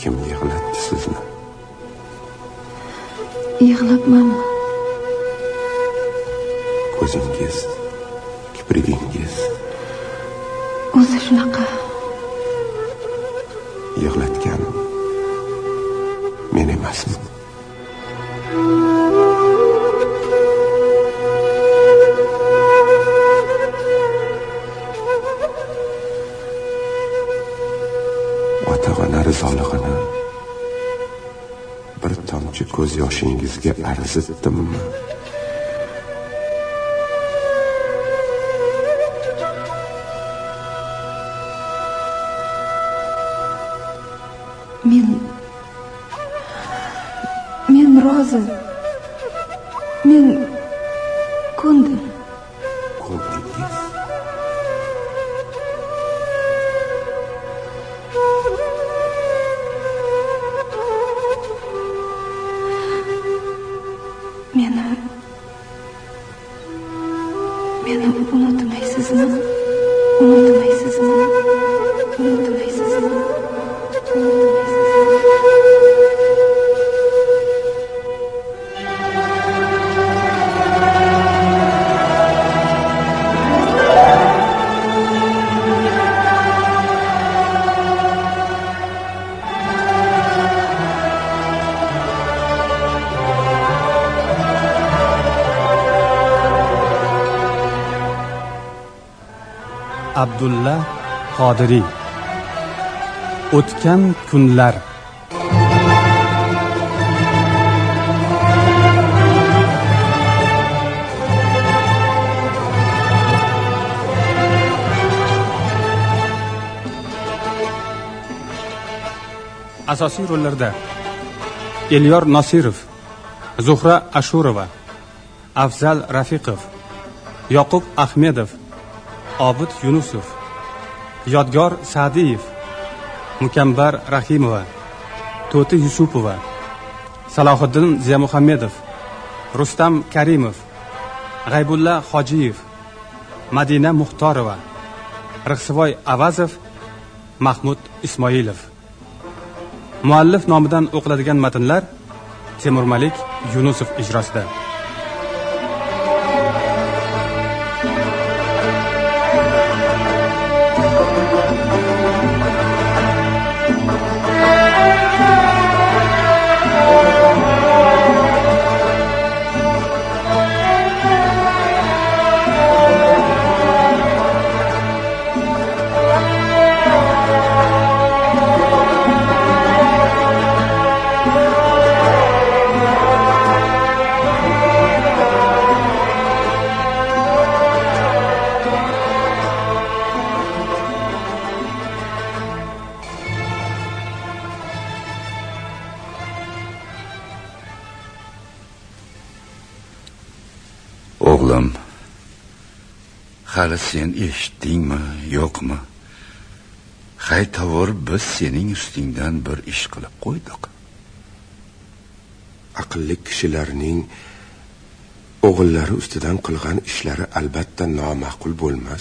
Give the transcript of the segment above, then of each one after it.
Kim yig'latdi sizni? Yig'labmanmi? Ko'zingiz, kiprigingiz o'zi shunaqa. Yig'latganim men emasman. Ota-ona rizolig'ini bir tomchi ko'z yoshingizga arzitdimmi? Men rozi. Men ko'ndim. Ko'ndingiz? Meni unutmaysizmi? Unutmaysizmi? Unutmaysizmi? Abdulla Qodiriy. O'tgan kunlar. Asosiy rollarda Elyor Nosirov, Zuhra Ashurova, Afzal Rafiqov, Yoqub Ahmedov, Obid Yunusov, Yodgor Sa'diyev, Mukambar Rahimova, To'ti Yusupova, Salohiddin Ziyamuhammedov, Rustam Karimov, G'aybulla Hojiyev, Madina Muxtorova, Rixsivoy Avazov, Mahmud Ismoilov. Muallif nomidan o'qiladigan matnlar Temur Malik Yunusov ijrosida. O'g'lim, hali sen eshitdingmi, yo'qmi? Haytovur biz sening ustingdan bir ish qilib qo'ydik. Aqlli kishilarning o'g'illari ustidan qilgan ishlari albatta noma'qul bo'lmas.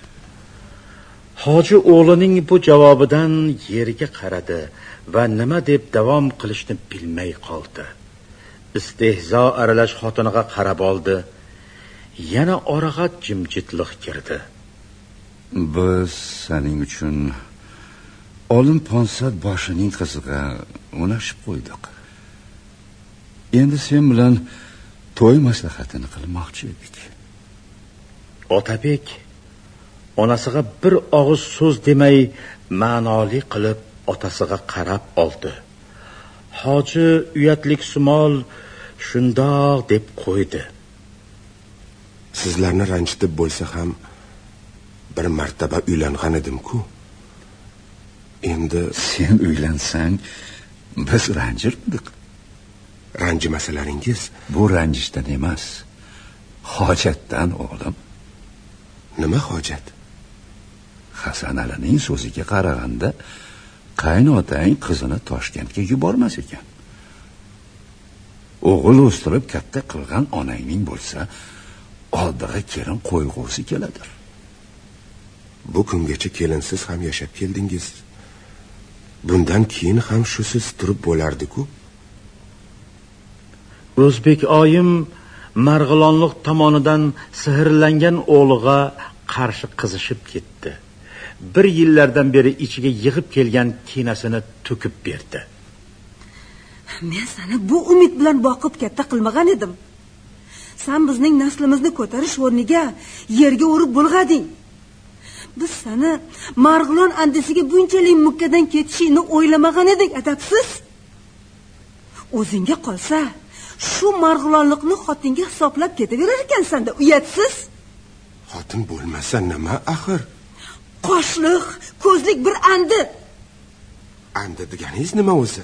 Hoji o'g'lining bu javobidan yerga qaradi va nima deb davom qilishni bilmay qoldi. Istehzo aralash xotiniga qarab oldi. Yana oraga jimjitlik kirdi. Biz sening uchun olim ponsat boshining qiziga unashib qo'ydik. Endi sen bilan to'y maslahatini qilmoqchi edik. Otabek onasiga bir og'iz so'z demay ma'noli qilib otasiga qarab oldi. Hoji uyatlik sumol shundoq deb qo'ydi. Sizlarni ranjitib bo'lsa ham bir martaba uylangan edim-ku. Endi sen uylansang biz ranjirdik. Ranjimasalaringiz bu ranjishdan emas, hojatdan o'g'lim. Nima hojat? Hasan Alining so'ziga qaraganda qaynotang qizini Toshkentga yubormas ekan. O'g'il o'stirib katta qilgan onangning bo'lsa, oldiga kelin qo'yg'usi keladir. Bu kungacha kelinsiz ham yashab keldingiz. bundan keyin ham shusiz turib bo'lardi-ku. O'zbek oyim Marg'ilonlik tomonidan sehrlangan o'g'liga qarshi qizishib ketdi. 1 yillardan beri ichiga yig'ib kelgan kinasini to'kib berdi. Men seni bu umid bilan boqib katta qilmagan edim. Sen bizning naslimizni ko'tarish o'rniga yerga urib bulg'ading. Biz seni Marg'ilon andisiga bunchalik mukkadan ketishingni o'ylamagan edik, adabsiz. O'zingga qolsa, shu Marg'ilonlikni xotinga hisoblab ketaverar ekansan-da, uyatsiz. Xotin bo'lmasa nima axir? Qoshliq, ko'zlik bir andi. Andi deganingiz nima o'zi?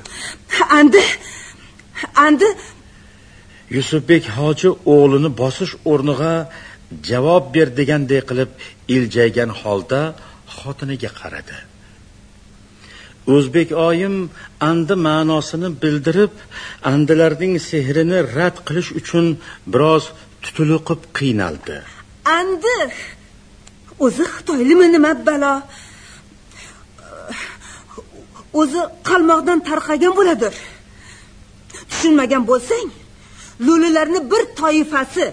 Andi. Yusufbek hoji o'g'lini bosish o'rniga javob ber degandek qilib iljaygan holda xotiniga qaradi. O'zbek oyim andi ma'nosini bildirib, andilarning sehrini rad qilish uchun biroz tutuluqib qiynaldi. Andi. O'zi Xitoylimi nima balo? O'zi qalmoqdan tarqagan bo'ladir. Tushunmagan bo'lsang, lo'lilarni bir toifasi.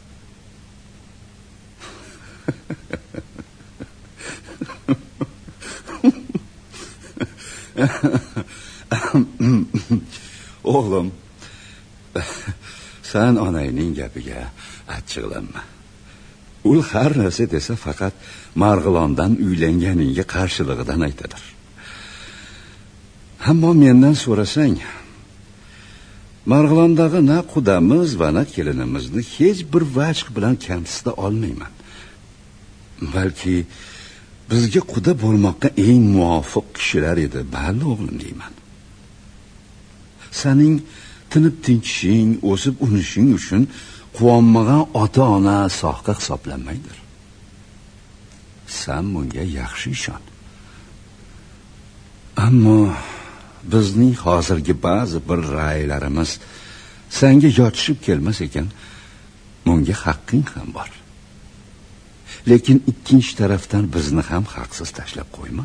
O'g'lim, sen onangning gapiga achchiqlanma. U har narsa desa faqat Marg'ilondan uylanganingga qarshiligidan aytadir. Ammo mendan so'rasang, Marg'ilondagi na qudamiz va na kelinimizni hech bir vajh bilan kamsita olmayman. Balki bizga quda bo'lmoqqa eng muvofiq kishilar edi, balli o'g'lim deyman. Sening tinib tinchishing, o'sib unishing uchun quvonmagan ota-ona soxta hisoblanmaydir. Sen bunga yaxshi ishon. Ammo bizning hozirgi ba'zi bir ra'ylarimiz senga yotishib kelmas ekan, bunga haqqing ham bor. Lekin ikkinchi tarafdan bizni ham haqsiz tashlab qo'yma.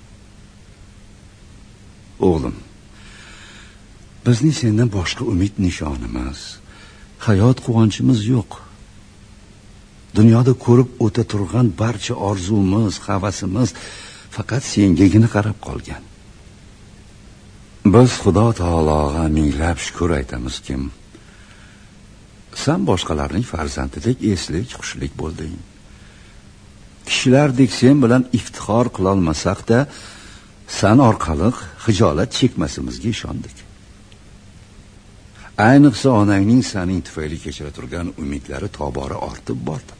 O'g'lim, bizning sendan boshqa umid nishonimiz, hayot quvonchimiz yo'q. Dunyoda ko'rib o'ta turgan barcha orzumiz, havasimiz faqat sengagina qarab qolgan. Biz Xudo taologa minglab shukr aytamizki, sen boshqalarning farzandidek eslik, xushlik bo'lding. Kishilardek sen bilan iftixor qila olmasak-da, sen orqali hijolat chekmasimizga ishondik. Ayniqsa onangning sening tufayli kechira turgan umidlari tobora ortib bordi.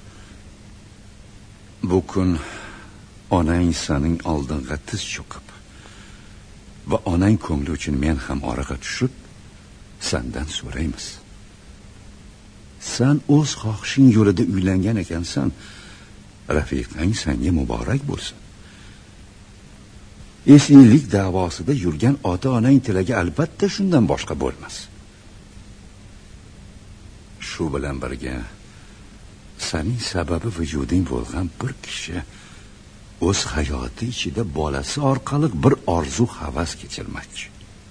Bu kun onang sening oldinga tiz cho'kib va onang ko'ngli uchun men ham oraga tushib sendan so'raymiz. Sen o'z xohishing yo'lida uylangan ekansan, rafiqang senga muborak bo'lsin. Eslilik davosida yurgan ota-onang tilagi albatta shundan boshqa bo'lmas. Shu bilan birga sening sababi vujuding bo'lgan bir kishi o'z hayoti ichida bolasi orqali bir orzu havas kechirmoqchi.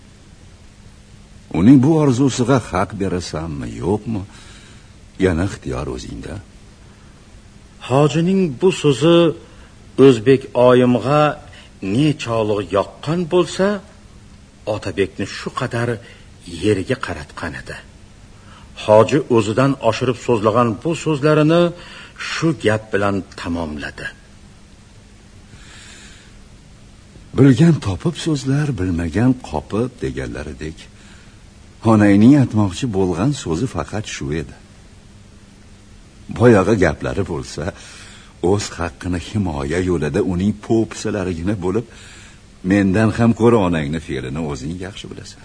Uning bu orzusiga haq berasanmi, yo'qmi? Yana ixtiyor o'zingda. Hojining bu so'zi O'zbek oyimga nechog'liq yoqqan bo'lsa, Otabekni shu qadar yeriga qaratgan edi. Hoji o'zidan oshirib so'zlagan bu so'zlarini shu gap bilan tamomladi. Bilgan topib so'zlar, bilmagan qopib deganlaridek, onangning aytmoqchi bo'lgan so'zi faqat shu edi. Boyag'i gaplari bo'lsa, o'z haqqini himoya yo'lida uning po'pisalarigina bo'lib, mendan ham ko'ra onangni fe'lini o'zing yaxshi bilasan.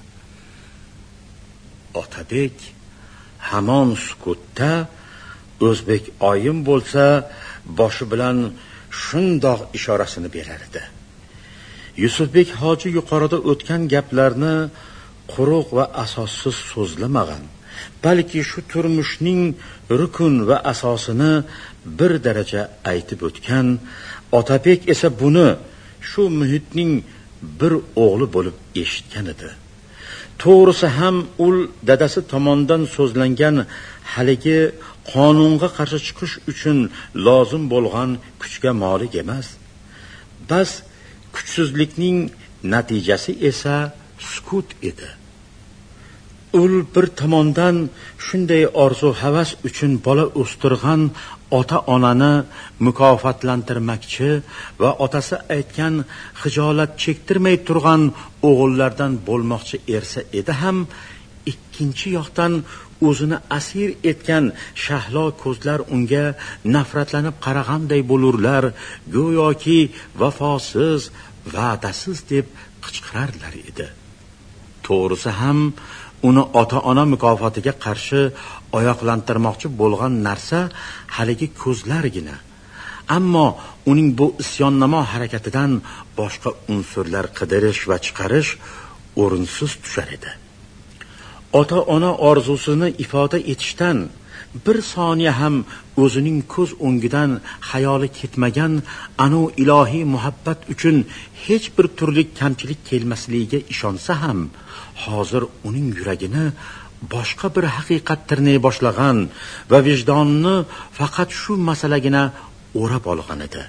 Otabek hamon sukutda, O'zbek oyim bo'lsa boshi bilan shundoq ishorasini berar edi. Yusufbek hoji yuqorida o'tgan gaplarni quruq va asossiz so'zlamagan, balki shu turmushning rukun va asosini bir daraja aytib o'tgan. Otabek esa buni shu muhitning bir o'g'li bo'lib eshitgan edi. To'g'risi ham u dadasi tomonidan so'zlangan haligi qonunga qarshi chiqish uchun lozim bo'lgan kuchga molik emas. Bas kuchsizlikning natijasi esa sukut edi. Ul bir tomondan shunday orzu havas uchun bola o'stirgan ota-onani mukofotlantirmoqchi va otasi aytgan xijolat chektirmay turgan o'g'illardan bo'lmoqchi ersa edi ham, ikkinchi yoqdan o'zini asir etgan shahlo ko'zlar unga nafratlanib qaraganday bo'lurlar, go'yoki vafosiz, va'dasiz deb qichqirarlar edi. To'g'risi ham uni ota-ona mukofotiga qarshi oyoqlantirmoqchi bo'lgan narsa haligi ko'zlargina. Ammo uning bu isyonnamo harakatidan boshqa unsurlar qidirish va chiqarish o'rinsiz tushar edi. Ota-ona orzusini ifoda etishdan bir soniya ham o'zining ko'z o'ngidan xayoli ketmagan anu ilohiy muhabbat uchun hech bir turli kamchilik kelmasligiga ishonsa ham, hozir uning yuragini boshqa bir haqiqat tirnay boshlagan va vijdonni faqat shu masalagina o'rab olgan edi.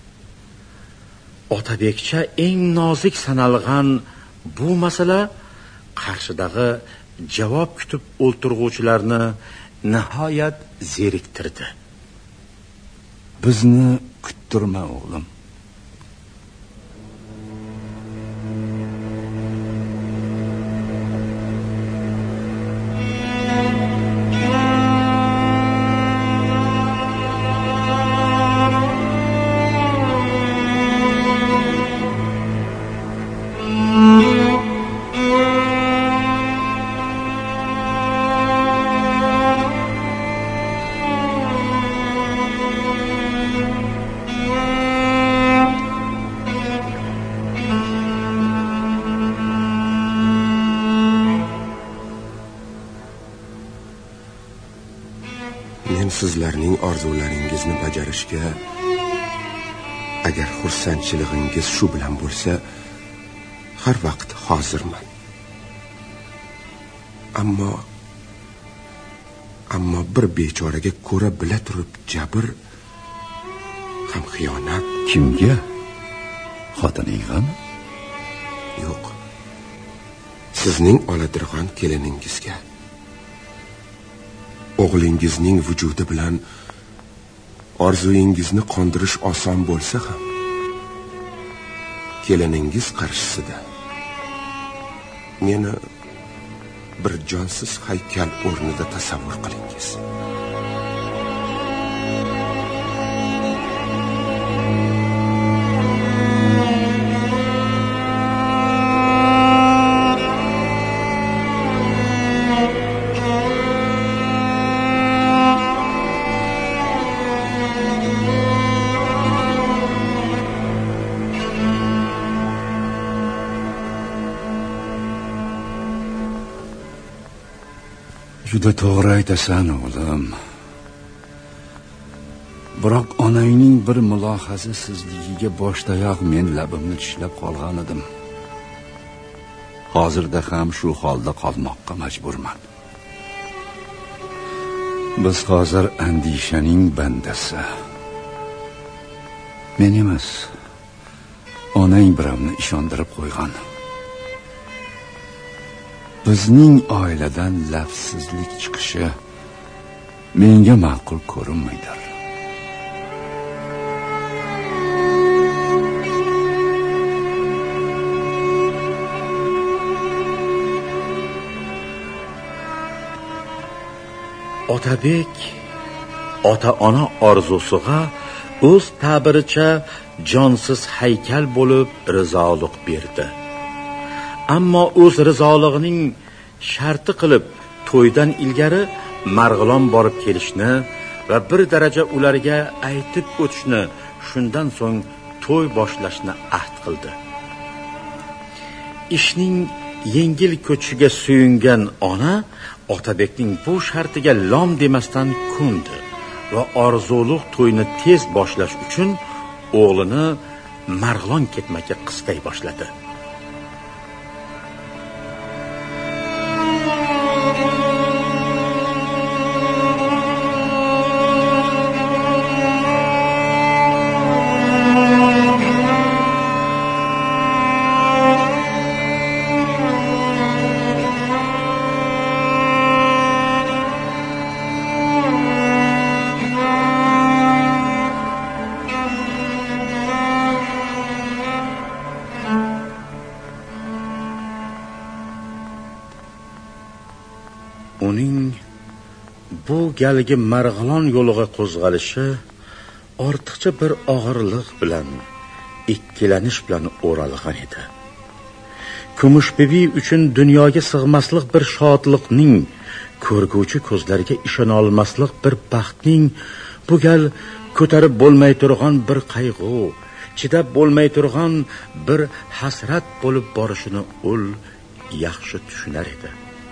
Otabekcha eng nozik sanalgan bu masala qarshidagi javob kutib o'ltirg'uvchilarni nihoyat zeriktirdi. Bizni kuttirma o'g'lim. Sizlarning orzularingizni bajarishga agar xursandchiligingiz shu bilan bo'lsa, har vaqt hozirman. Ammo bir bechoraga ko'ra bila turib jabr ham xiyonat. Kimga? Xotiningizmi? Yo'q. Sizning oladirg'on keliningizga. O'g'lingizning vujudi bilan orzuyingizni qondirish oson bo'lsa ham, keliningiz qarshisida meni bir jonsiz haykal o'rnida tasavvur qilingiz. Juda to'g'ri aytasan o'g'lim. Biroq onangning bir mulohazasizligiga boshdayoq men labimni tishlab qolgan edim. Hozirda ham shu holda qolmoqqa majburman. Biz hozir andishaning bandasi. Men emas, onang biramni ishontirib qo'ygan. Bizning oiladan lafsizlik chiqishi menga ma'qul ko'rinmaydi. Otabek ota-ona orzusiga o'z ta'biricha jonsiz haykal bo'lib rizolik berdi. Ammo o'z rizolig'ining sharti qilib to'ydan ilgari Marg'ilon borib kelishni va bir daraja ularga aytib o'tishni, shundan so'ng to'y boshlashni ahd qildi. Ishning yengil ko'chishiga suyungan ona Otabekning bu shartiga lom demasdan ko'ndi va orzuluq to'yni tez boshlash uchun o'g'lini Marg'ilon ketmakka qistay boshladi. uning bu galgi Marg'ilon yo'liga qo'zg'alishi ortiqcha bir og'irlik bilan, ikkilanish bilan o'ralgan edi. Kumushbibi uchun dunyoga sig'maslik bir shodlikning, ko'rguvchi ko'zlariga ishona olmaslik bir baxtning bu gal ko'tarib bo'lmay turgan bir qayg'u, chidab bo'lmay turgan bir hasrat bo'lib borishini ul yaxshi tushunar edi.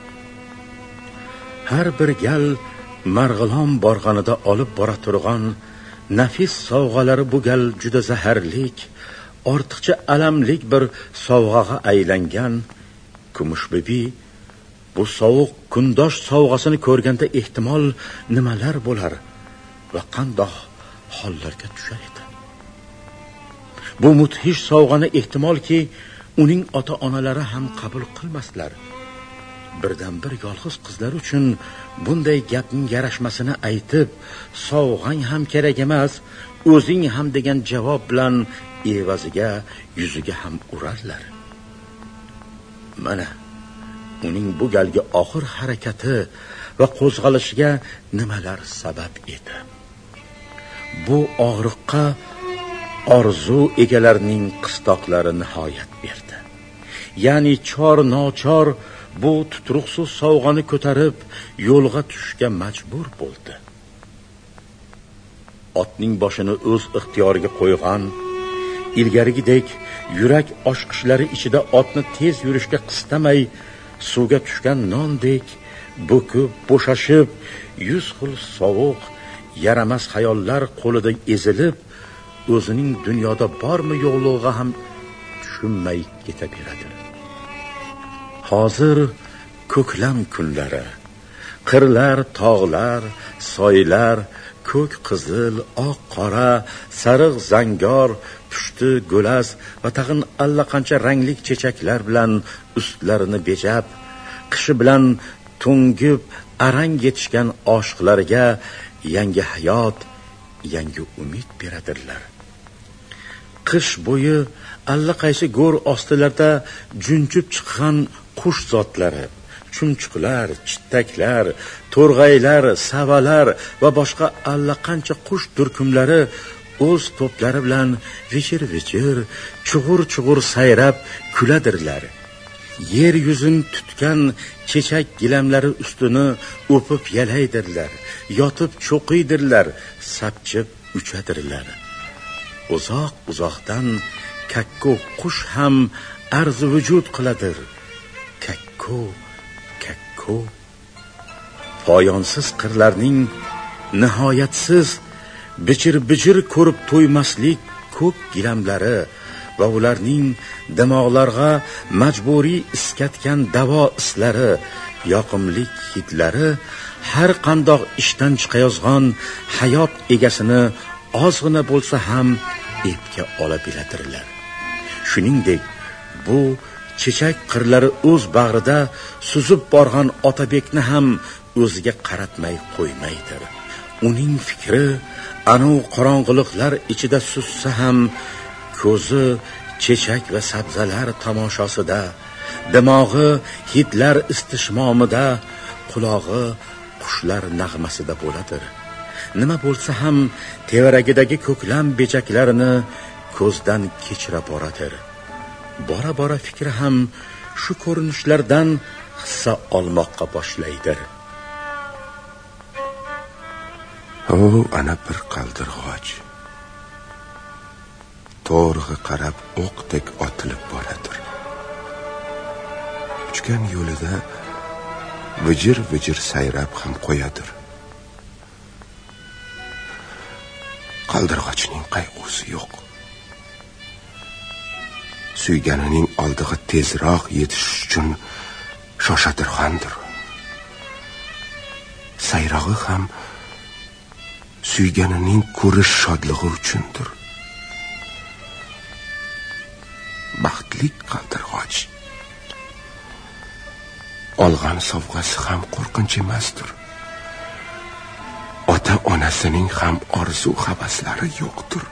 Har bir gal Marg'ilon borganida olib bora turgan nafis sovg'alari bu gal juda zaharlik, ortiqcha alamlik bir sovg'aga aylangan Kumushbibi bu sovuq kundosh sovg'asini ko'rganda ehtimol nimalar bo'lar va qandoq hollarga tushar edi. Bu mudhish sovg'ani ehtimolki uning ota-onalari ham qabul qilmaslar. Birdan bir yolg'iz qizlar uchun bunday gapning yarashmasini aytib, sovg'ang ham kerak emas, o'zing ham degan javob bilan evaziga yuziga ham urarlar. Mana uning bu galgi oxir harakati va qo'zg'alishiga nimalar sabab edi? Bu og'riqqa orzu egalarining qistoqlari nihoyat berdi. Ya'ni chor-nochor bu tutruqsiz sovg'ani ko'tarib yo'lga tushishga majbur bo'ldi. Otning boshini o'z ixtiyoriga qo'ygan, ilgarigidek yurak oshqishlari ichida otni tez yurishga qistamay suvga tushgan nondek bo'kib, bo'shashib, 100 xil sovuq, yaramas xayollar qo'lida ezilib, o'zining dunyoda bormi yo'qligiga ham tushunmay ketaveradi. Hozir ko'klam kunlari, qirlar, tog'lar, soylar, ko'k qizil, oq qora, sariq zangor, pushti go'las va tag'in allaqancha rangli chechaklar bilan ustlarini bejab, qishi bilan to'ngib arang yetishgan oshiqlarga yangi hayot, yangi umid beradirlar. Qish bo'yi allaqaysi go'r ostilarda junjib chiqqan qush zotlari, chumchuqlar, chittaklar, to'rg'aylar, savalar va boshqa allaqancha qush turkumlari o'z to'plari bilan vichir-vichir, chug'ur-chug'ur sayrab kuladirlar. Yer yuzini tutgan chechak gilamlari ustini o'pib yalaydirlar, yotib cho'qiydirlar, sapchib uchadirlar. Uzoq-uzoqdan kakko qush ham arzu vujud qiladir. Kakko, kakko. Poyonsiz qirlarning nihoyatsiz bichir-bichir ko'rib to'ymaslik ko'k gilamlari va ularning dimoqlarga majburiy iskatgan davo islari, yoqimli hidlari har qandoq ishdan chiqayozgan hayot egasini ozgina bo'lsa ham epga ola biladirlar. Shuningdek, bu chechak qirlari o'z bag'rida suzib borgan Otabekni ham o'ziga qaratmay qo'ymaydir. Uning fikri anu qorong'uliklar ichida sussa ham ko'zi chechak va sabzalar tomoshasida, dimog'i hidlar istishmomida, qulog'i qushlar nag'masida bo'ladir. Nima bo'lsa ham tevaragidagi ko'klam bechaklarini ko'zdan kechira boradir. Bora-bora fikri ham shu ko'rinishlardan hissa olmoqqa boshlaydir. Ana bir qaldirg'och to'rg'i qarab o'qdek otilib boradir. Uchgan yo'lida vijir-vijir sayrab ham qo'yadir. Qaldirg'ochning qayg'usi yo'q. Suyganining oldiga tezroq yetish uchun shoshadirg'andir. Sayrog'i ham suyganining ko'rish shodlig'i uchundir. Baxtli qaldirg'och. Olgan sovg'asi ham qo'rqinch emasdir. Ota-onasining ham orzu-havaslari yo'qdir.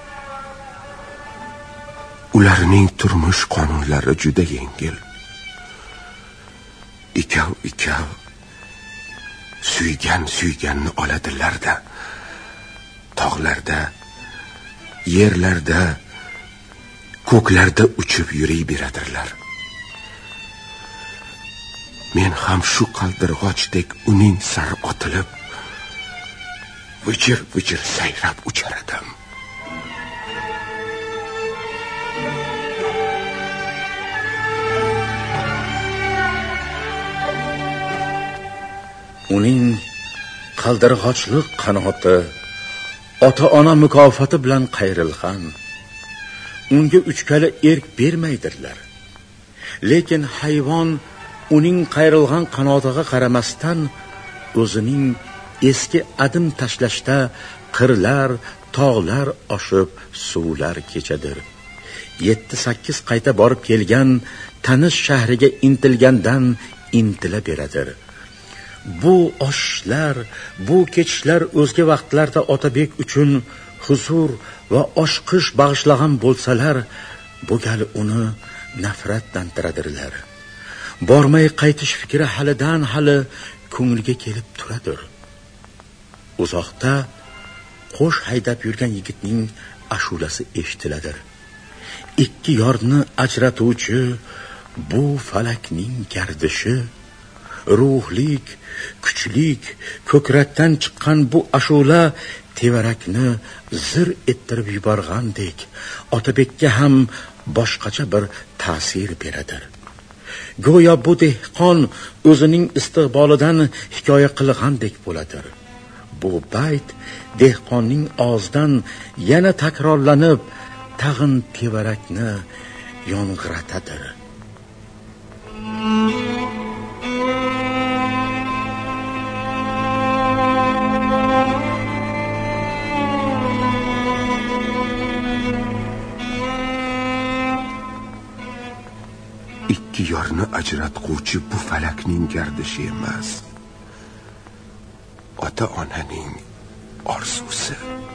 Ularning turmush qonunlari juda yengil. Ikov suyganni oladilar-da. Tog'larda, yerlarda, ko'klarda uchib yuriberadirlar. Men ham shu qaldirg'ochdek uning sari otilib, vijir sayrab uchar edim. Uning qaldirg'ochlik qanoti ota-ona mukofoti bilan qayrilgan. Unga uchkali erk bermaydirlar. Lekin hayvon uning qayrilgan qanotiga qaramasdan o'zining eski adim tashlashda qirlar, tog'lar oshib suvlar kechadir. 7-8 qayta borib kelgan tanish shahriga intilgandan intila beradir. Bu oshlar, bu kechishlar o'zga vaqtlarda Otabek uchun huzur va oshqish bag'ishlagan bo'lsalar, bu gal uni nafratlantiradilar. Bormay qaytish fikri halidan hali ko'ngliga kelib turadir. Uzoqda qo'sh haydab yurgan yigitning ashulasi eshitiladir. Ikki yorni ajratuvchi bu falakning gardishi, ruhlik, kuchlik, ko'krakdan chiqqan bu ashula tevarakni zir ettirib yuborgandek Otabekka ham boshqacha bir ta'sir beradir. Go'yo bu dehqon o'zining istiqbolidan hikoya qilgandek bo'ladir. Bu bayt dehqonning og'zidan yana takrorlanib, tag'in tevarakni yong'iratadir. Ikki yorni ajratquvchi bu falakning gardishi emas, ota-onaning orzusi.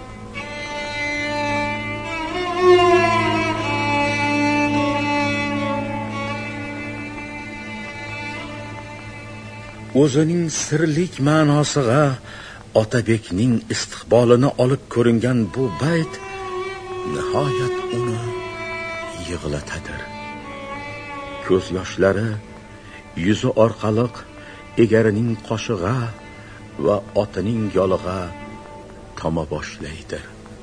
O'zining sirlik ma'nosiga Otabekning istiqbolini olib ko'ringan bu bayt nihoyat uni yig'latadir. Ko'z yoshlari yuzi orqali egarining qoshig'a va otining yolig'a toma boshlaydi.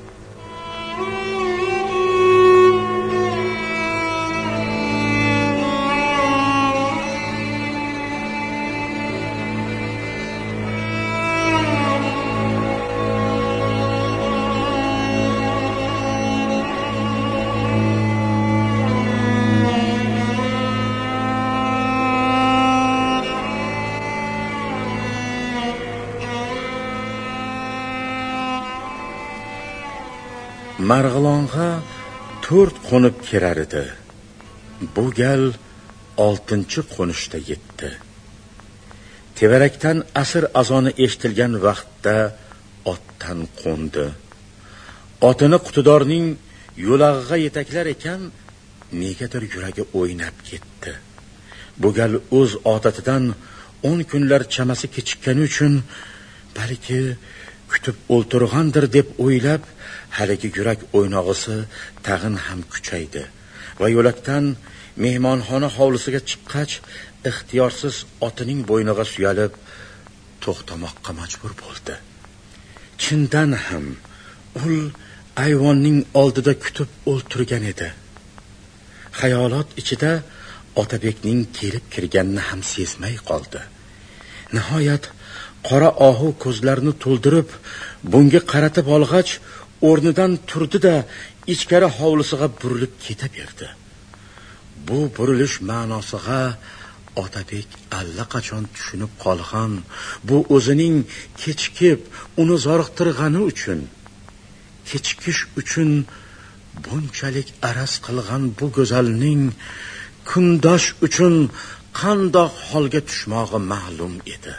Marg'ilonga 4 qo'nib kirar edi. Bu gal 6-chi qo'nishda yetdi. Tevarakdan asr azoni eshitilgan vaqtda otdan qo'ndi. Otini qutidorning yo'lag'iga yetaklar ekan, negadir yuragi o'ynab ketdi. Bu gal o'z odatidan 10 kunlar chamasi kechikkani uchun balki kutib o'ltirgandir deb o'ylab, haligi yurak o'ynog'isi tag'in ham kuchaydi va yo'lakdan mehmonxona hovlisiga chiqqach, ixtiyorsiz otining bo'yniga suyalib to'xtamoqqa majbur bo'ldi. Chindan ham ul ayvonning oldida kutib o'ltirgan edi. Xayolot ichida Otabekning kelib kirganini ham sezmay qoldi. Nihoyat qora ohu ko'zlarini to'ldirib, bunga qaratib olg'ach, o'rnidan turdi-da, ichkari hovlisiga burilib ketaverdi. Bu burilish ma'nosiga Otabek allaqachon tushunib qolgan. Bu o'zining kechikib, uni zoriqtirgani uchun, kechikish uchun bunchalik araz qilgan bu go'zalning kundosh uchun qandoq holga tushmog'i ma'lum edi.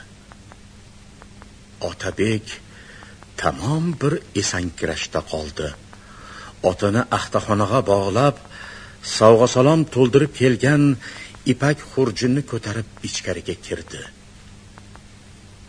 Otabek tamom bir esankirashda qoldi. Otini axtaxonaga bog'lab, sovg'a salom to'ldirib kelgan ipak xurjunni ko'tarib ichkariga kirdi.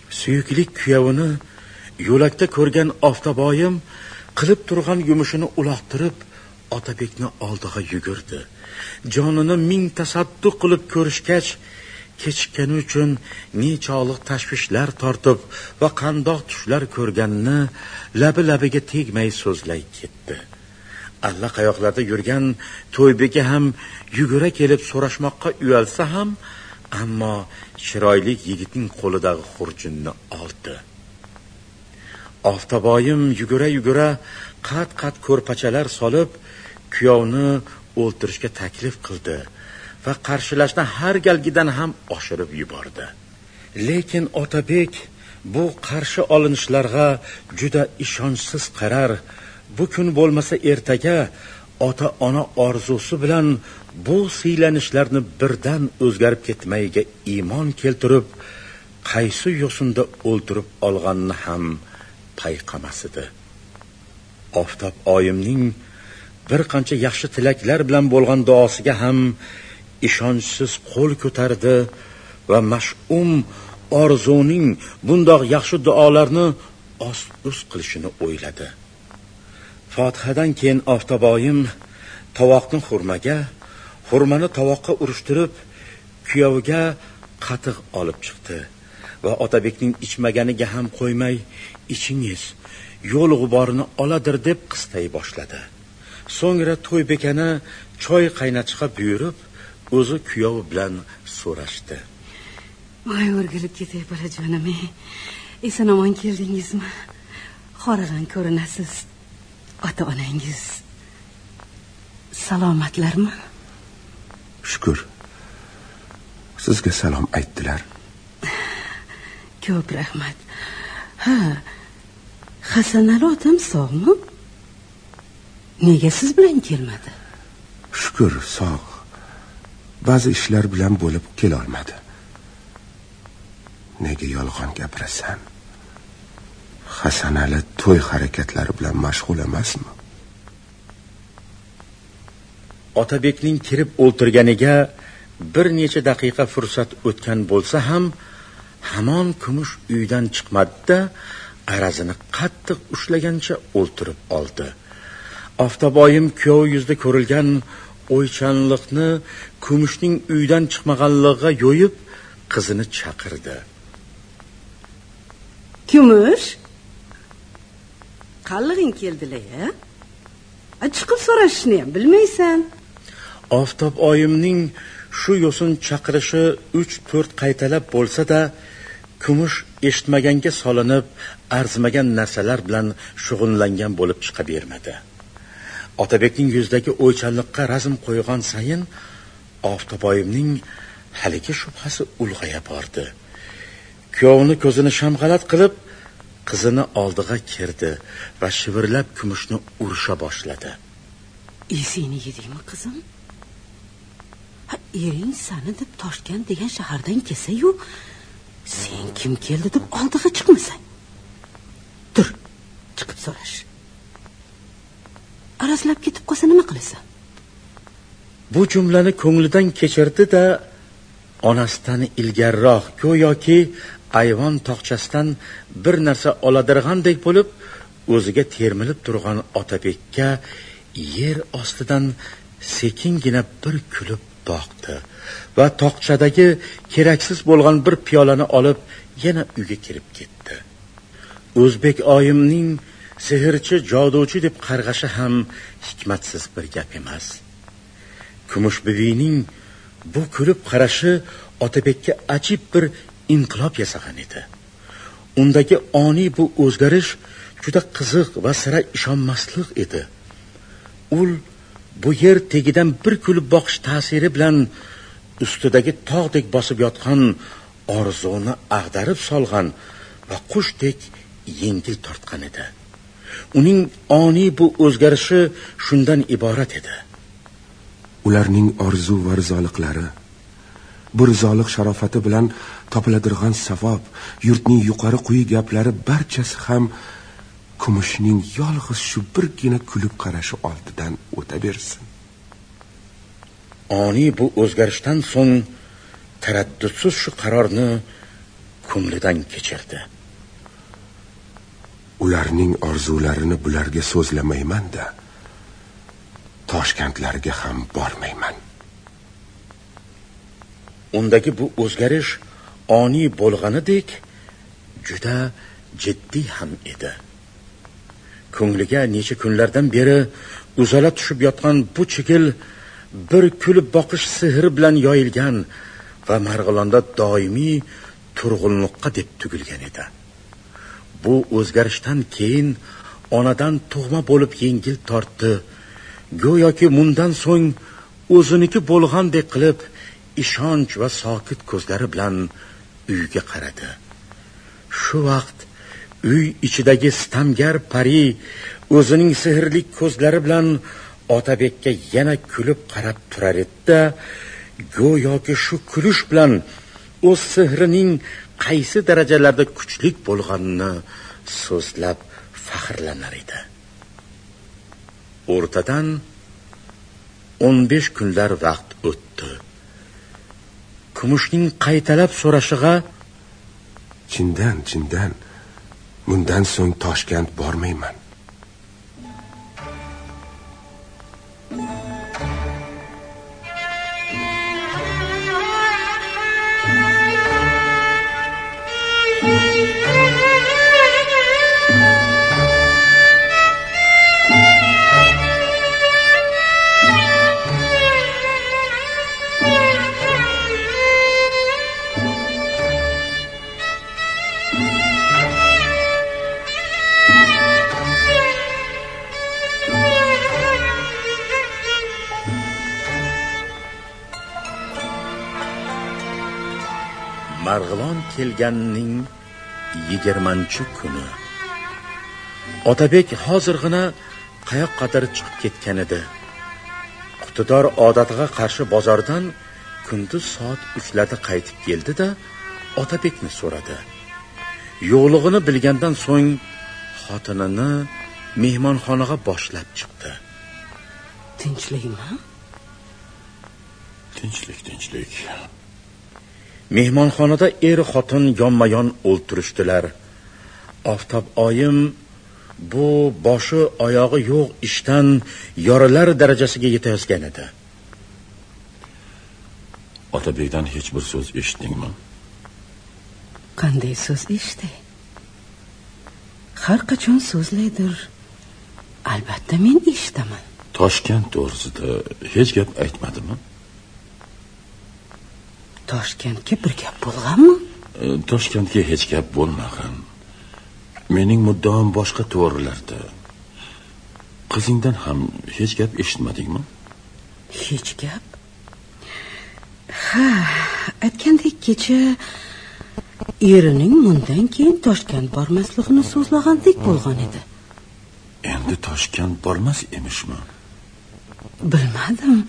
Suyukli kuyovini yo'lakda ko'rgan Oftoboyim qilib turgan yumushini uloqtirib Otabekni oldiga yugurdi. Jonini ming tasadduq qilib ko'rishgach, kechikkani uchun nechog'liq tashvishlar tortib va qandoq tushlar ko'rganini labi-labiga tegmay so'zlay ketdi. Allaqayoqlarda yurgan To'ybeka ham yugura kelib so'rashmoqqa uyalsa ham, ammo chiroyli yigitning qo'lidagi xurjunni oldi. Oftoboyim yugura qat-qat ko'rpachalar solib, kuyovni o'ltirishga taklif qildi va qarshilashni har galgidan ham oshirib yubordi. Lekin Otabek bu qarshi olinishlarga juda ishonchsiz qarar, bu kun bo'lmasa ertaga ota-ona orzusi bilan bu siylanishlarni birdan o'zgarib ketmayiga iymon keltirib, qaysi yo'sinda o'ldirib olganini ham payqamas edi. Oftob oyimning bir qancha yaxshi tilaklar bilan bo'lgan duosiga ham ishonchsiz qo'l ko'tardi va mash'um orzuning bundoq yaxshi duolarni ost-ust qilishini o'yladi. Fotihadan keyin Oftoboyim tovoqni xurmaga, xurmani tovoqqa urishtirib, kuyoviga qatiq olib chiqdi va Otabekning ichmaganiga ham qo'ymay, "Ichingiz yo'l g'uborini oladir" deb qistay boshladi. So'ngra To'ybekani choy qaynatishga buyurib, o'zi kuyovi bilan so'rashdi. Voy, o'rgilib ketay bolajonim. Eson-omon keldingizmi? Xoragan ko'rinasiz. Ota-onangiz salomatlarmi? Shukr. Sizga salom aytdilar. Ko'p rahmat. Hasanali otam sog'mi? Nega siz bilan kelmadi? Shukr, sog'. Ba'zi ishlar bilan bo'lib kela olmadi. Nega yolg'on gapirasan? Hasanali to'y harakatlari bilan mashg'ul emasmi? Otabekning kirib o'ltirganiga bir necha daqiqa fursat o'tgan bo'lsa ham, hamon kumush uydan chiqmadi-da, arazini qattiq ushlagancha o'ltirib oldi. Oftoboyim kuyov yuzda ko'rilgan o'ychanlikni kumushning uydan chiqmaganligiga yo'yib, qizini chaqirdi. Kumush? Qallig'ing keldilar-ya? Chiqib so'rashni ham bilmaysan. Oftob oyimning shu yo'sin chaqirishi 3-4 qaytalab bo'lsa-da, kumush eshitmaganga solinib, arzimagan narsalar bilan shug'ullangan bo'lib chiqa bermadi. Otabekning yuzidagi o'ychanlikqa razm qo'ygan sayin Oftob oyimning haligi shubhasi ulg'aya bordi. Kuyovni ko'zini shamg'alat qilib, qizini oldiga kirdi va shivirlab kumushni urisha boshladi. Esingni yedingmi, qizim? Ering sani deb Toshkent degan shahardan kelsa-yu, sen kim keldi deb oldiga chiqmasang. Tur, chiqib so'rash. Arazlab ketib qolsa nima qilasan? Bu jumlani ko'nglidan kechirdi-da, onasidan ilgariroq go'yoki ayvon tog'chasidan bir narsa oladirgandek bo'lib, o'ziga termilib turgan Otabekka yer ostidan sekingina bir kulib boqdi va tog'chadagi keraksiz bo'lgan bir piyolani olib yana uyga kirib ketdi. O'zbek oyimning sehrchi, joduchi deb qarg'ashi ham hikmatsiz bir gap emas. Kumush bibining bu kulib qarashi Otabekka ajib bir inqilob yasagan edi. Undagi oniy bu o'zgarish juda qiziq va sira ishonmaslik edi. U bu yer tegidan bir kulib boqish ta'siri bilan ustidagi tog'dek bosib yotgan orzuni ag'darib solgan va qushdek yengil tortgan edi. Uning oniy bu o'zgarishi shundan iborat edi. Ularning orzu va rizoliqlari, bu rizolik sharofati bilan topiladirgan savob, yurtning yuqori quyi gaplari barchasi ham kumushning yolg'iz shu birgina kulib qarashi oldidan o'taversin. Oniy bu o'zgarishdan so'ng taraddudsiz shu qarorni ko'nglidan kechirdi. Ularning orzularini bularga so'zlamayman-da. Toshkentlarga ham bormayman. Undagi bu o'zgarish oniy bo'lganidek juda jiddiy ham edi. Ko'ngliga necha kunlardan beri uzala tushib yotgan bu chigil bir kulib boqish sehri bilan yoyilgan va Marg'ilonda doimiy turg'unliqqa deb tugilgan edi. Bu o'zgarishdan keyin onadan tug'ma bo'lib yengil tortdi. Go'yoki mundan so'ng o'ziniki bo'lgandek qilib ishonch va sokit ko'zlari bilan uyga qaradi. Shu vaqt uy ichidagi sitamgar pari o'zining sehrli ko'zlari bilan Otabekka yana kulib qarab turar edi. Go'yoki shu kulish bilan o'z sehrining qaysi darajalarda kuchli bo'lganini so'zlab faxrlanar edi. O'rtadan 15 kunlar vaqt o'tdi. Kumushning qaytalab so'rashiga Chindan, bundan so'ng Toshkent bormayman. Marg'ilon kelganining 20-kuni Otabek hozirgina qayoqqadir chiqib ketgan edi. Qutidor odatiga qarshi bozordan kunduz soat 3larda qaytib keldi-da, Otabekni so'radi. Yo'qligini bilgandan so'ng xotinini mehmonxonaga boshlab chiqdi. Tinchlikmi? Tinchlik. Mehmonxonada xotin yonma-yon o'ltirishdilar. Oftob oyim bu boshi oyog'i yo'q ishdan yorilar darajasiga yetayozgan edi. Otabekdan hech bir so'z eshitdingmi? Qanday so'z eshitdi? Har qachon so'zlaydir. Albatta men eshitaman. Toshkent to'g'risida hech gap aytmadimi? Toshkentga bir gap bo'lganmi? Toshkentga hech gap bo'lmagan. Mening muddaom boshqa to'g'rilarda. Qizingdan ham hech gap eshitmadingmi? Hech gap? Ha, aytgandek kecha erining bundan keyin Toshkent bormasligini so'zlagandek bo'lgan edi. Endi Toshkent bormas emishmi? Bilmadim.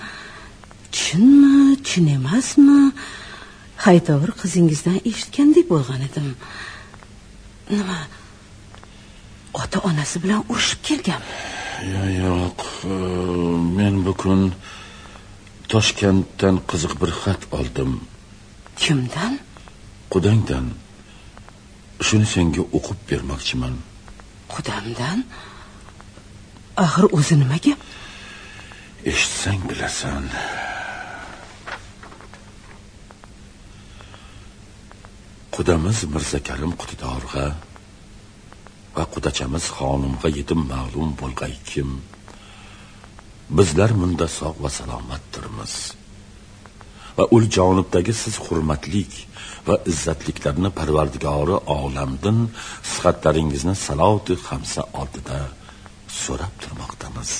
Chin emasmi? Haytovur qizingizdan eshitgandek bo'lgan edim. Nima? Ota-onasi bilan urushib kelganmi? Yo'q, men bu kun Toshkentdan qiziq bir xat oldim. Kimdan? Qudangdan. Shuni senga o'qib bermoqchiman. Qudamdan? Axir o'zi nima gap? Eshitsang bilasan. Qudamiz Mirza Karim Qutidorga va qudachamiz xonimga yetim ma'lum bo'lg'ay kim. Bizlar munda sog' va salomatdirmiz. Va ul jonibdagi siz hurmatlik va izzatliklarni Parvardigori olamdan sihatlaringizni saloti xamsa oldida so'rab turmoqdamiz.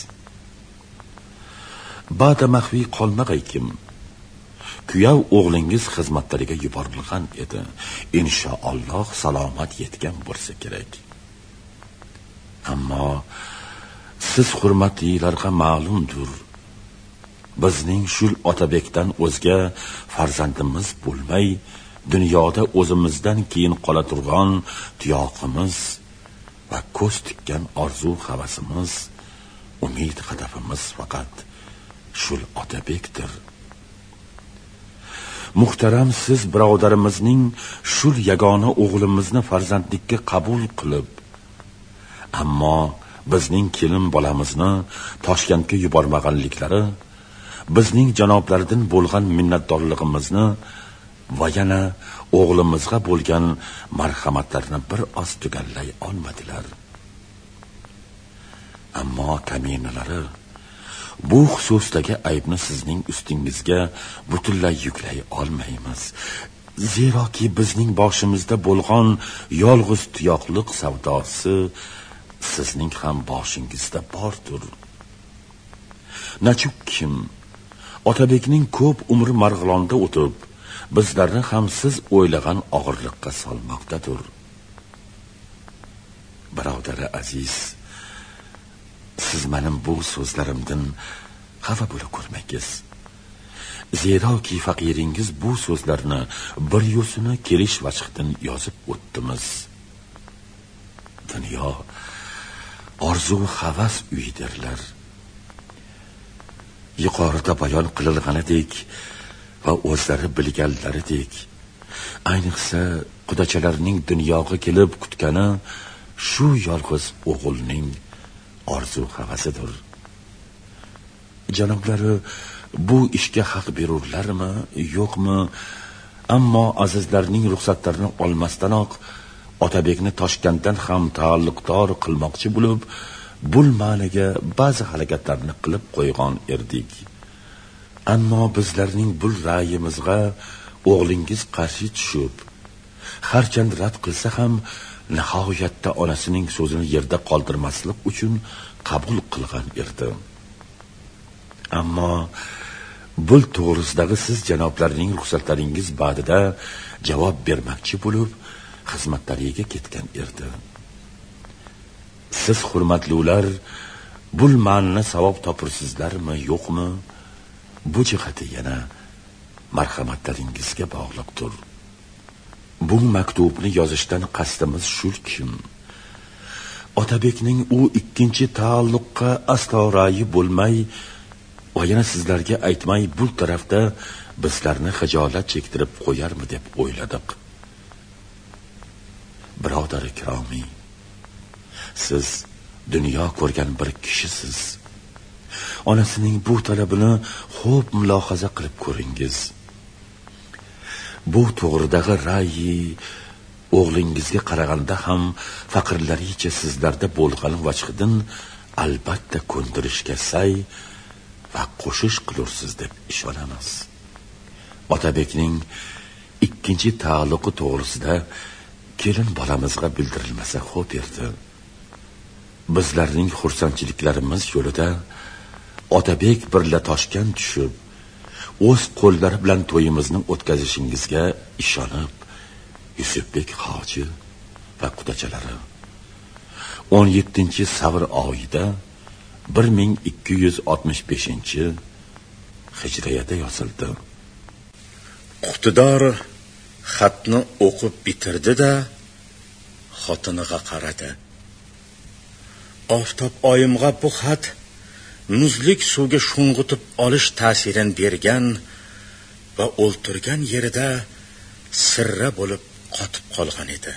Ba'da maxfiy qolmag'ay kim. Kuyav o'g'lingiz xizmatlariga yuborilgan edi. Inshaalloh salomat yetgan bo'lsa kerak. Ammo siz hurmatlilarga ma'lumdir. Bizning Shul Otabekdan o'zga farzandimiz bo'lmay, dunyoda o'zimizdan keyin qola turgan tuyoqimiz va ko'z tikkan orzu havasimiz, umid hadafimiz faqat Shul Otabekdir. muhtaram siz birodarimizning shul yagona o'g'limizni farzandlikka qabul qilib, ammo bizning kelin bolamizni Toshkentga yubormaganliklari bizning janoblaridan bo'lgan minnatdorligimizni va yana o'g'limizga bo'lgan marhamatlarini bir oz tugallay olmadilar. Ammo kaminalari bu xususdagi aybni sizning ustingizga butunlay yuklay olmaymiz. Zeroki bizning boshimizda bo'lgan yolg'iz tuyoqliq savdosi sizning ham boshingizda bordir. Nachuk kim Otabekning ko'p umri Marg'ilonda o'tib, bizlarni ham siz o'ylagan og'irlikqa solmoqdadir. Birodari aziz, siz mening bu so'zlarimdan xafa bo'lib ko'rmangiz. Zeroki faqiringiz bu so'zlarni bir yo'sini kelish vaqtidan yozib o'tdimiz. Dunyo orzu havas uyidirlar. Yuqorida bayon qilinganidek va o'zlari bilganlaridek, ayniqsa qudachalarning dunyoga kelib kutgani shu yolg'iz o'g'ilning orzu havasidir. Janoblari bu ishga haq berurlarmi, yo'qmi? Ammo azizlarning ruxsatlarini olmasdanoq Otabekni Toshkentdan ham taalluqdor qilmoqchi bo'lib, bu ma'noga ba'zi harakatlarni qilib qo'ygan edik. Ammo bizlarning bu ra'yimizga o'g'lingiz qarshi tushib, harchand rad qilsa ham nihoyatda onasining so'zini yerda qoldirmaslik uchun qabul qilgan edi. Ammo bu to'g'risidagi siz janoblarining ruxsatlaringiz ba'dida javob bermoqchi bo'lib, xizmatlariga ketgan edi. Siz hurmatli ular, bu ma'noni savob topirsizlarmi, yo'qmi? Bu jihati yana marhamatlaringizga bog'liqdir. Bu maktubni yozishdan qasdimiz shulkim, Otabekning u ikkinchi taalluqqa aslo ra'yi bo'lmay va yana sizlarga aytmay bu tarafda bizlarni xijolat chektirib qo'yarmi deb o'yladik. Birodar ikromiy, siz dunyo ko'rgan bir kishisiz. Onasining bu talabini xo'p mulohaza qilib ko'ringiz. Bu to'g'ridagi ra'yi o'g'lingizga qaraganda ham faqirlaricha sizlarda bo'lgan vajhidan albatta ko'ndirishga say va qo'shish qilursiz deb ishonamiz. Otabekning ikkinchi taalluqi to'g'risida kelin bolamizga bildirilmasa xo'p edi. Bizlarning xursandchiliklarimiz yo'lida Otabek birla Toshkent tushib, o'z qo'llari bilan to'yimizni o'tkazishingizga ishonib, Yusufbek hoji va qudachalari 17-savr oyida 1265-hijriyada yozildi. Iqtidor xatni o'qib bitirdi-da, xotiniga qaradi. Oftob oyimga bu xat muzlik suvga sho'ng'itib olish ta'sirini bergan va o'ltirgan yerida sirra bo'lib qotib qolgan edi.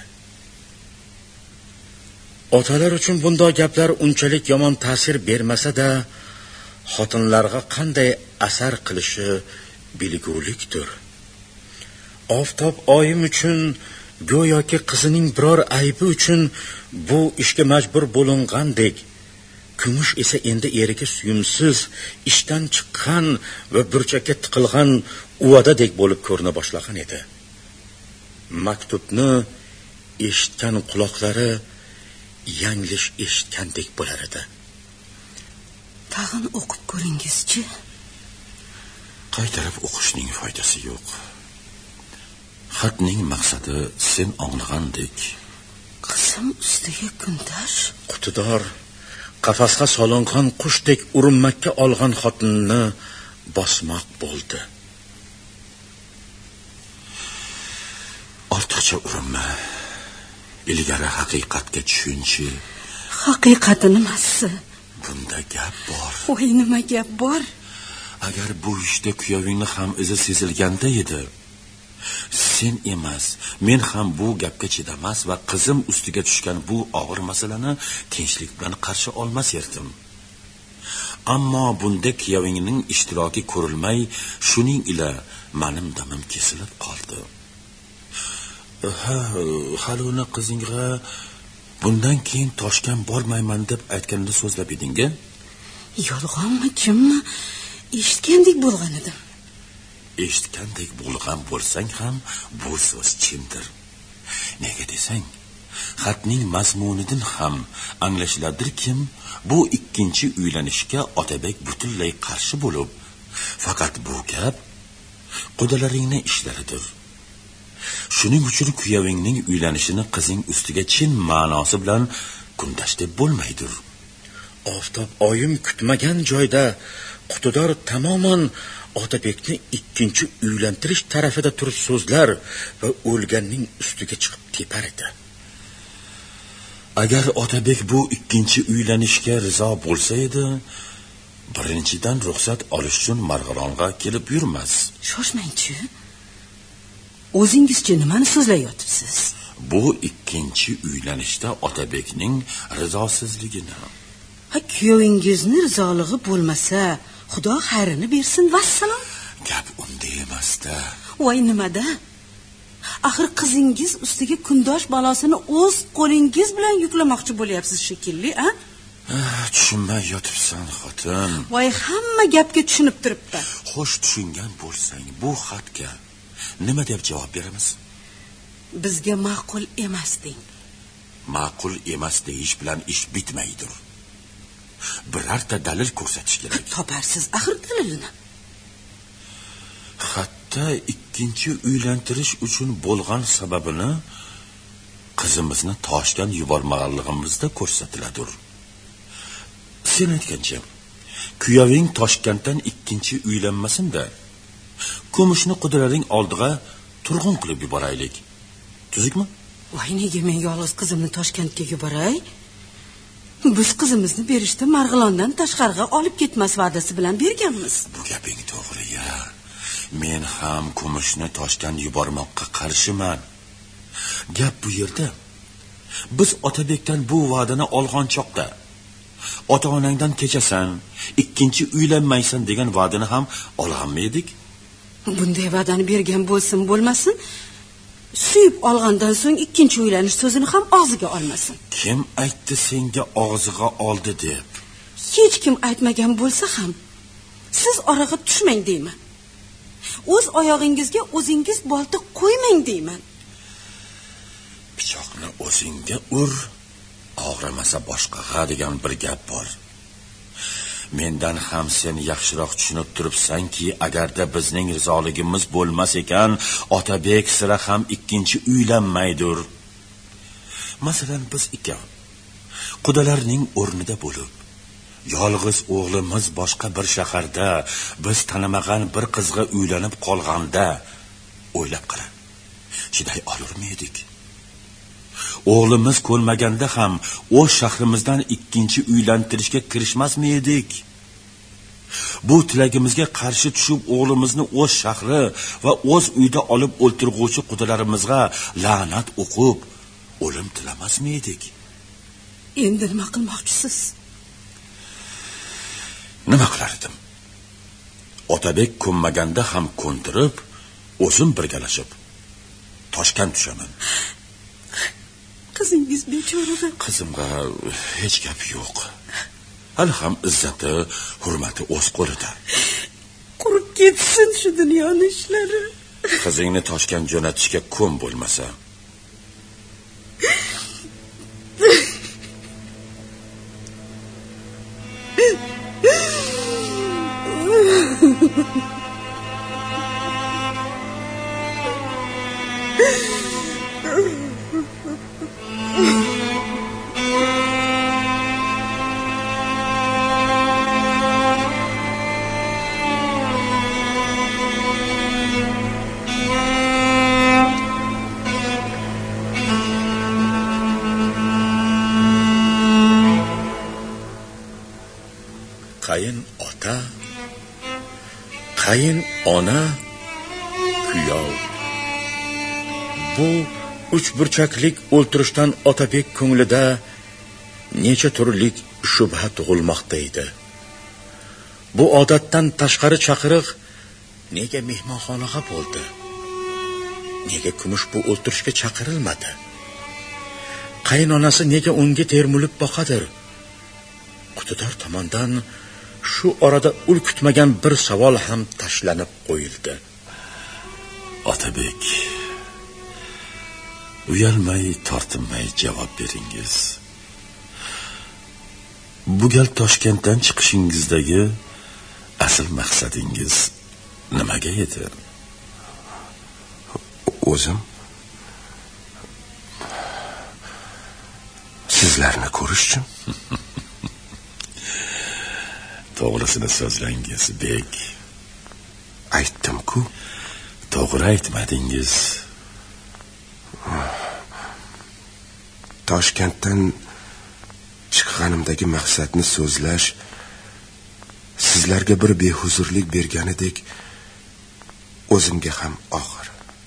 Otalar uchun bunday gaplar unchalik yomon ta'sir bermasa-da, xotinlarga qanday asar qilishi bilgulikdir. Oftob oyim uchun go'yoki qizining biror aybi uchun bu ishga majbur bo'lingandek, kumush esa endi eriga suyumsiz, ishdan chiqqan va burchakka tiqilgan uvadadek bo'lib ko'rina boshlagan edi. Maktubni eshitgan quloqlari yanglish eshitgandek bo'lar edi. Tag'in o'qib ko'ringizchi. Qaytarib o'qishning foydasi yo'q. Xatning maqsadi sen anglagandek. Qizim ustiga kundash. Qutidor qafasga solingan qushdek urinmakka olgan xotinni bosmoq bo'ldi. Ortiqcha urinma. Ilgari haqiqatga tushunchi. Haqiqati nimasi? Bunda gap bor. Voy, nima gap bor? Agar bu ishda kuyovingni ham izi sezilganda edi, Sen emas, men ham bu gapga chidamas va qizim ustiga tushgan bu og'ir masalani tinchlik bilan qarshi olmas edim. Ammo bunda kuyovingning ishtiroki ko'rilmay, shuning ila mening damim kesilib qoldi. Hali uni qizingga bundan keyin Toshkent bormayman deb aytganini so'zlab eding-a? Yolg'onmi, kimmi? Eshitgandek bo'lgan edim. Eshitgandek bo'lgan bo'lsang ham bu so'z chindir. Nega desang, xatning mazmunidan ham anglashiladirkim, bu ikkinchi uylanishga Otabek butunlay qarshi bo'lib, faqat bu gap qudalaringning ishlaridir. Shuning uchun kuyovingning uylanishini qizing ustiga chin ma'nosi bilan kundash deb bo'lmaydir. Oftob oyim kutmagan joyda Qutidor tamoman Otabekni ikkinchi uylantirish tarafida turib so'zlar va o'lganning ustiga chiqib tepar edi. Agar Otabek bu ikkinchi uylanishga rizo bo'lsa edi, birinchidan ruxsat olish uchun Marg'ilonga kelib yurmas. Shoshmang-chi. O'zingizcha nimani so'zlayotibsiz? Bu ikkinchi uylanishda Otabekning rizosizligini. Kuyovingizni rizolig'i bo'lmasa, Xudo xayrini bersin, vassalom. Gap unda emas-da. Voy nimada? Axir qizingiz ustiga kundosh balosini o'z qo'lingiz bilan yuklamoqchi bo'lyapsiz shekilli, a? Tushunmay yotibsan, xotin. Voy hamma gapga tushunib turibdi. Xo'sh, tushungan bo'lsang, bu xatga nima deb javob beramiz? Bizga ma'qul emas deng. Ma'qul emas deyish bilan ish bitmaydi. Birorta dalil ko'rsatish kerak. Toparsiz axir dalilini. Xatda ikkinchi uylantirish uchun bo'lgan sababini qizimizni Toshkent yubormaganligimizda ko'rsatiladi. Sen aytgancha, kuyoving Toshkentdan ikkinchi uylanmasin-da, kumushni Qudalaring oldiga turg'un qilib yuboraylik. Tuzukmi? Voy, nega men yolg'iz qizimni Toshkentga yuboray? Biz qizimizni berishda Marg'ilondan tashqariga olib ketmas va'dasi bilan berganmiz. Bu gaping to'g'ri-ya. Men ham kumushni Toshkent yubormoqqa qarshiman. Gap bu yerda. Biz Otabekdan bu va'dani olgan choqda ota-onangdan kechasan, ikkinchi uylanmaysan degan va'dani ham olganmidik? Bunday va'dani bergan bo'lsin, bo'lmasin, suyib olgandan so'ng ikkinchi uylanish so'zini ham og'ziga olmasin. Kim aytdi senga og'ziga oldi deb? Hech kim aytmagan bo'lsa ham, siz oraga tushmang deyman. O'z oyog'ingizga o'zingiz bolta qo'ymang deyman. Pichoqni o'zingga ur, og'ramasa boshqaga degan bir gap bor. Mendan ham sen yaxshiroq tushunib turibsanki, agarda bizning rizoligimiz bo'lmas ekan, Otabek sira ham ikkinchi uylanmaydir. Masalan, biz ikki qudalarning o'rnida bo'lib, yolg'iz o'g'limiz boshqa bir shaharda, biz tanimagan bir qizga uylanib qolganda, o'ylab qara. Chiday olurmaydik. O'g'limiz ko'lmaganda ham o'z shahrimizdan ikkinchi uylantirishga kirishmasmiydik. Bu tilagimizga qarshi tushib o'g'limizni o'z shahri va o'z uyda olib o'ltirg'uvchi qudalarimizga la'nat o'qib, o'lim tilamasmiydik. Endi nima qilmoqchisiz? Nima qilar edim? Otabek ko'nmaganda ham ko'ntirib, o'zim birgalashib Toshkent tushaman. Qizingiz bechoraga. Qizimga hech gap yo'q. Hali ham izzati, hurmati o'z qo'lida. Qurib ketsin shu dunyoning ishlari. Qizingni Toshkent jo'natishga ko'm bo'lmasa. Qayin ota, qayin ona, kuyov, Bu uch burchaklik o'ltirishdan Otabek ko'nglida necha turlik shubha tug'ilmoqda edi. Bu odatdan tashqari chaqiriq nega mehmonxonaga bo'ldi? Nega Kumush bu o'ltirishga chaqirilmadi? Qaynonasi nega unga termulib boqadir? Qutidor tomonidan shu orada ul kutmagan bir savol ham tashlanib qo'yildi. Otabek, uyalmay, tortinmay javob beringiz. Bu gal Toshkentdan chiqishingizdagi asl maqsadingiz nimaga edi? O'zim sizlarni ko'rish uchun. To'g'risini so'zlangiz, bek. Aytdim-ku. To'g'ri aytmadingiz. Toshkentdan chiqqanimdagi maqsadni so'zlash sizlarga bir behuzurlik berganidek o'zimga ham og'ir.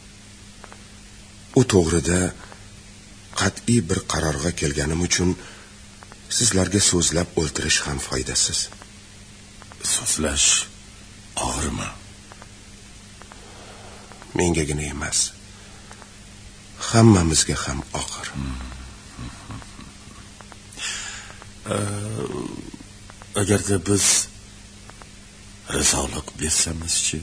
U to'g'rida qat'iy bir qarorga kelganim uchun sizlarga so'zlab o'ltirish ham foydasiz. So'zlash og'irmi? Mengagina emas, hammamizga ham og'ir. Agarda biz rizolik bersamizchi?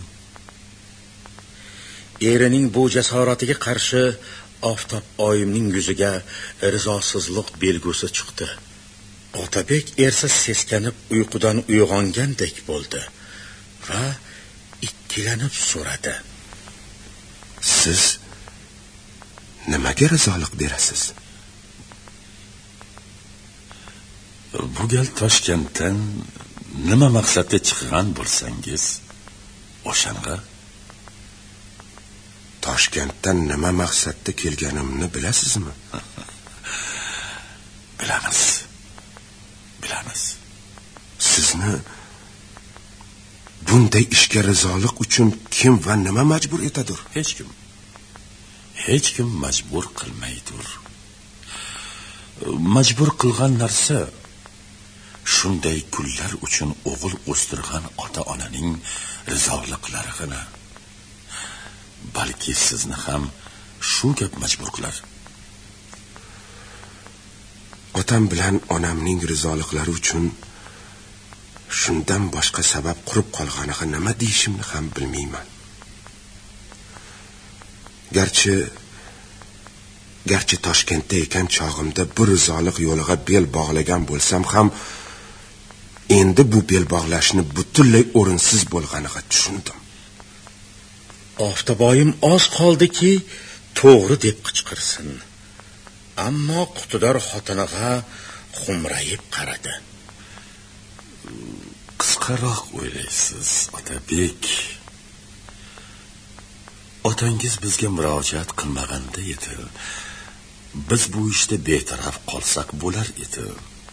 Erining bu jasoratiga qarshi Oftob oyimning yuziga rizosizlik belgusi chiqdi. Otabek ersa seskanib uyqudan uyg'ongandek bo'ldi va ikkilanib so'radi. Siz nimaga rizolik berasiz? Bu gal Toshkentdan nima maqsadda chiqqan bo'lsangiz, o'shanga. Toshkentdan nima maqsadda kelganimni bilasizmi? Bilamiz. Sizni bunday ishga rizolik uchun kim va nima majbur etadir? Hech kim majbur qilmaydir. Majbur qilgan narsa shunday kunlar uchun o'g'il o'stirgan ota-onaning rizoliqlarigina. Balki sizni ham shu gap majbur qilar. Otam bilan onamning rizoliqlari uchun shundan boshqa sabab qurib qolganiga nima deyishimni ham bilmayman. Garchi Toshkentda ekan chog'imda bir rizoliq yo'liga bel bog'lagan bo'lsam ham, endi bu bel bog'lashni butunlay o'rinsiz bo'lganiga tushundim. Oftoboyim oz qoldiki, to'g'ri deb qichqirsin. Ammo Qutidor xotiniga xumrayib qaradi. Qisqaroq o'ylaysiz, Otabek. Otangiz bizga murojaat qilmaganda edi. Biz bu ishda betaraf qolsak bo'lar edi.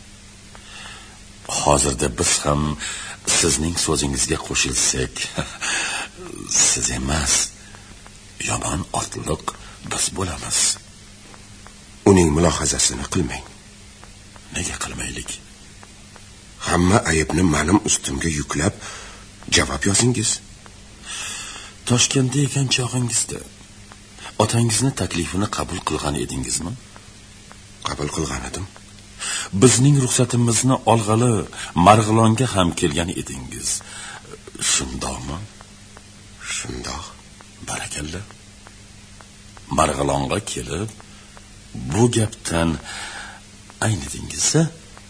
Hozirda biz ham sizning so'zingizga qo'shilsak, siz emas, yomon otliq biz bo'lamiz. Uning mulohazasini qilmang. Nega qilmaylik? Hamma aybni mening ustimga yuklab javob yozingiz. Toshkentda ekan chog'ingizda otangizni taklifini qabul qilgan edingizmi? Qabul qilgan edim. Bizning ruxsatimizni olg'ali Marg'ilonga ham kelgan edingiz. Shundoqmi? Shundoq. Barakalla. Marg'ilonga kelib bu gapdan aynidingiz-a?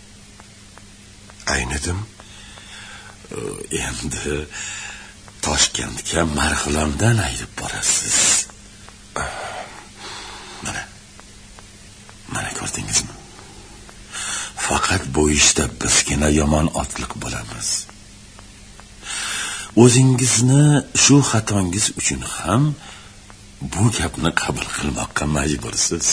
Aynidim. Endi Toshkentga Marg'ilondan aydib borasiz. Mana ko'rdingizmi? Faqat bu ishda bizgina yomon otliq bo'lamiz. O'zingizni shu xatongiz uchun ham bu gapni qabul qilmoqqa majbursiz.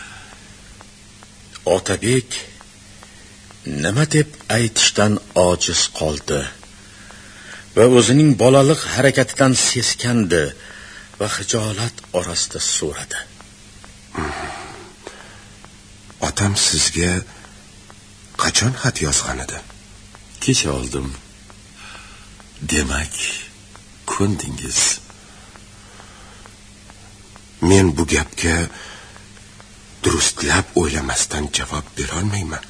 Otabek nima deb aytishdan ojiz qoldi va o'zining bolalik harakatidan seskandi va xijolat orasida so'radi. otam sizga qachon xat yozgan edi? Kecha oldim. Demak, ko'ndingiz. Men bu gapga durustlab o'ylamasdan javob bera olmayman.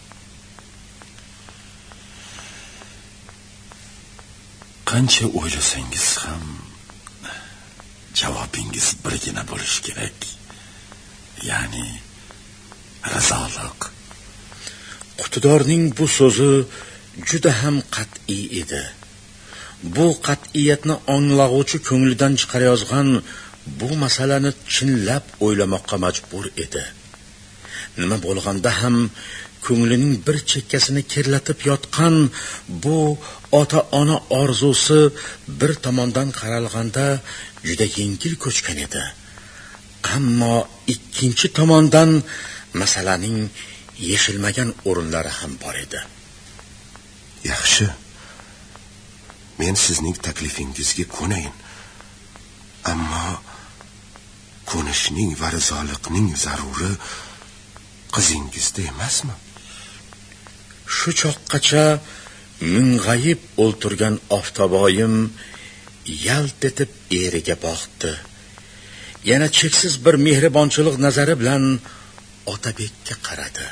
Qancha o'ylasangiz ham javobingiz birgina bo'lishi kerak. Ya'ni razoliq. Qutidorning bu so'zi juda ham qat'iy edi. Bu qat'iyatni anglag'uvchi ko'nglidan chiqarayozgan bu masalani chinlab o'ylamoqqa majbur edi. Nima bo'lganda ham ko'nglining bir chekkasini kirlatib yotgan bu ota-ona orzusi bir tomondan qaralganda juda yengil ko'chgan edi. Ammo ikkinchi tomondan masalaning yeshilmagan o'rinlari ham bor edi. Yaxshi. Men sizning taklifingizga ko'nayin. Ammo ko'nishning va rizoliqning zaruri qizingizda emasmi? Shu choqqacha mung'ayib o'ltirgan oftoboyim yalt etib eriga boqdi. Yana cheksiz bir mehribonchilik nazari bilan Otabekka qaradi.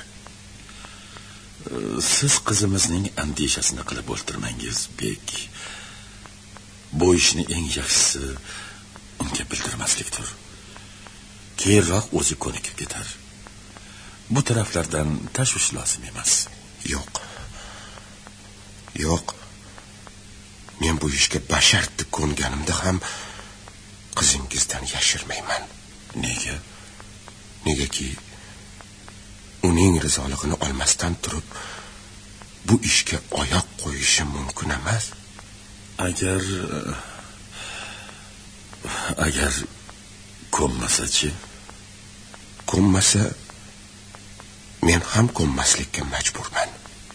Siz qizimizning andishasini qilib o'ltirmangiz, bek. Bu ishni eng yaxshisi unga bildirmaslikdir. Keyinroq o'zi ko'nikib ketar. Bu taraflardan tashvish lozim emas. Yo'q. Men bu ishga basharti ko'nganimda ham qizingizdan yashirmayman. Nega? Negaki uning rizoligini olmasdan turib bu ishga oyoq qo'yishi mumkin emas. Agar ko'nmasa-chi? Ko'nmasa men ham ko'nmaslikka majburman.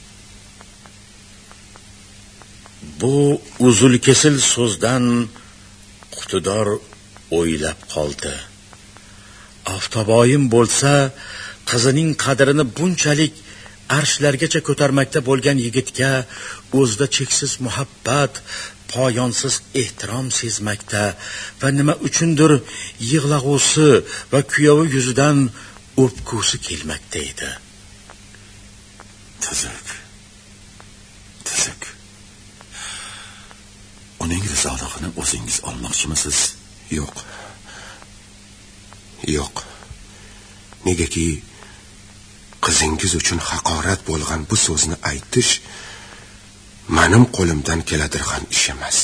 Bu uzul kesil so'zdan Qutidor o'ylab qoldi. Oftoboyim bo'lsa, qizining qadrini bunchalik arshlargacha ko'tarmakda bo'lgan yigitga o'zida cheksiz muhabbat, poyonsiz ehtirom sezmakda va nima uchundir yig'lag'usi va kuyovi yuzidan o'pkusi kelmakda edi. Tuzuk. Uning rizoligini o'zingiz olmoqchimisiz? Yo'q. Negaki qizingiz uchun haqorat bo'lgan bu so'zni aytish mening qo'limdan keladigan ish emas.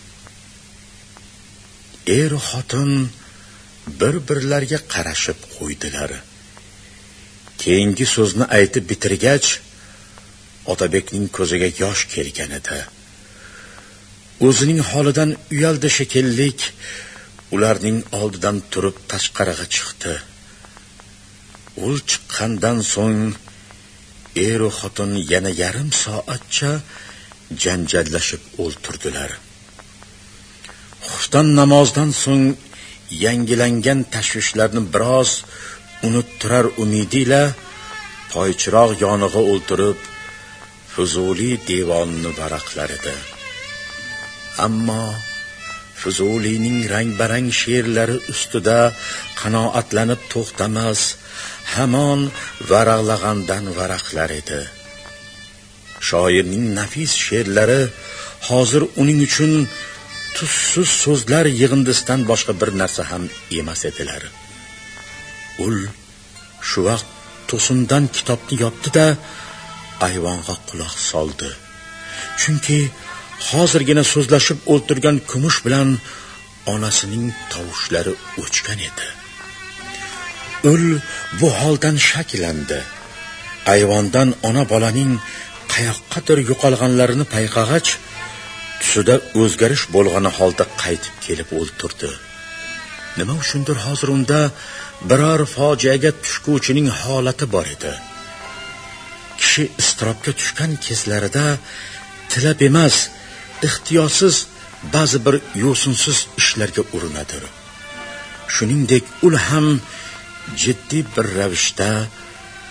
Er xotin bir-birlariga qarashib qo'ydilar. Keyingi so'zni aytib bitirgach, Otabekning ko'ziga yosh kelgan edi. O'zining holidan uyaldi shekillik, ularning oldidan turib tashqariga chiqdi. U chiqqandan so'ng er va xotin yana yarim soatcha janjallashib o'ltirdilar. Xufton namozdan so'ng yangilangan tashvishlarni biroz unuttirar umidiyle poychiroq yonig'i o'ltirib Fuzuli devonini varaqlar edi. Ammo Fuzulining rang-barang she'rlari ustida qanoatlanib to'xtamas, hamon varaqlagandan varaqlar edi. Shoirning nafis she'rlari hozir uning uchun tuzsiz so'zlar yig'indisidan boshqa bir narsa ham emas edilar. Ul shu vaqt to'sindan kitobni yopdi-da, ayvonga quloq soldi. Chunki hozirgina so'zlashib o'ltirgan Kumush bilan onasining tovushlari o'chgan edi. Ul bu holdan shakllandi. Ayvondan ona bolaning qayoqqadir yo'qolganlarini payqagach, tusida o'zgarish bo'lgani holda qaytib kelib o'ltirdi. Nima uchundir hozir unda biror fojiaga tushguvchining holati bor edi. Kishi istirobga tushgan kezlarida tilab emas, ixtiyorsiz ba'zi bir yo'sinsiz ishlarga urinadi. Shuningdek, ul ham jiddiy bir ravishda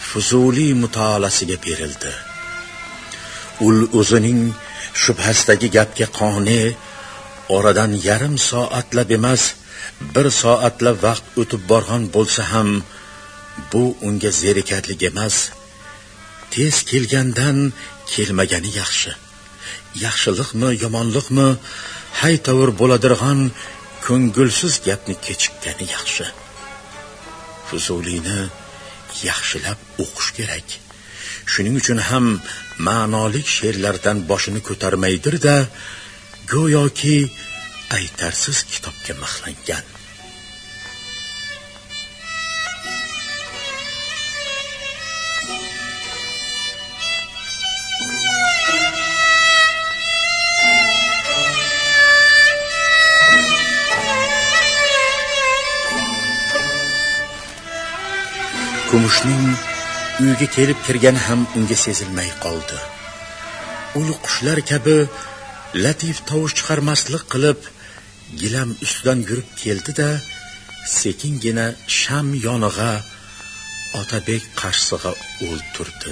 Fuzuliy mutolaasiga berildi. U o'zining shubhasidagi gapga qoni oradan yarim soatlab emas, 1 soatlab vaqt o'tib borgan bo'lsa ham, bu unga zerikarlik emas, tez kelgandan kelmagani yaxshi. Yaxshilikmi, yomonlikmi, haytavur bo'ladirgan ko'ngilsiz gapni kechikkani yaxshi. Fuzuliyni yaxshilab o'qish kerak. Shuning uchun ham ma'nolik she'rlardan boshini ko'tarmaydir-da, go'yoki aytarsiz kitobga mixlangan. Kumushning uyga kelib kirgani ham unga sezilmay qoldi. Ul qushlar kabi latif tovush chiqarmaslik qilib, gilam ustidan yurib keldi-da, sekingina sham yonig'a Otabek qarshisiga o'ltirdi.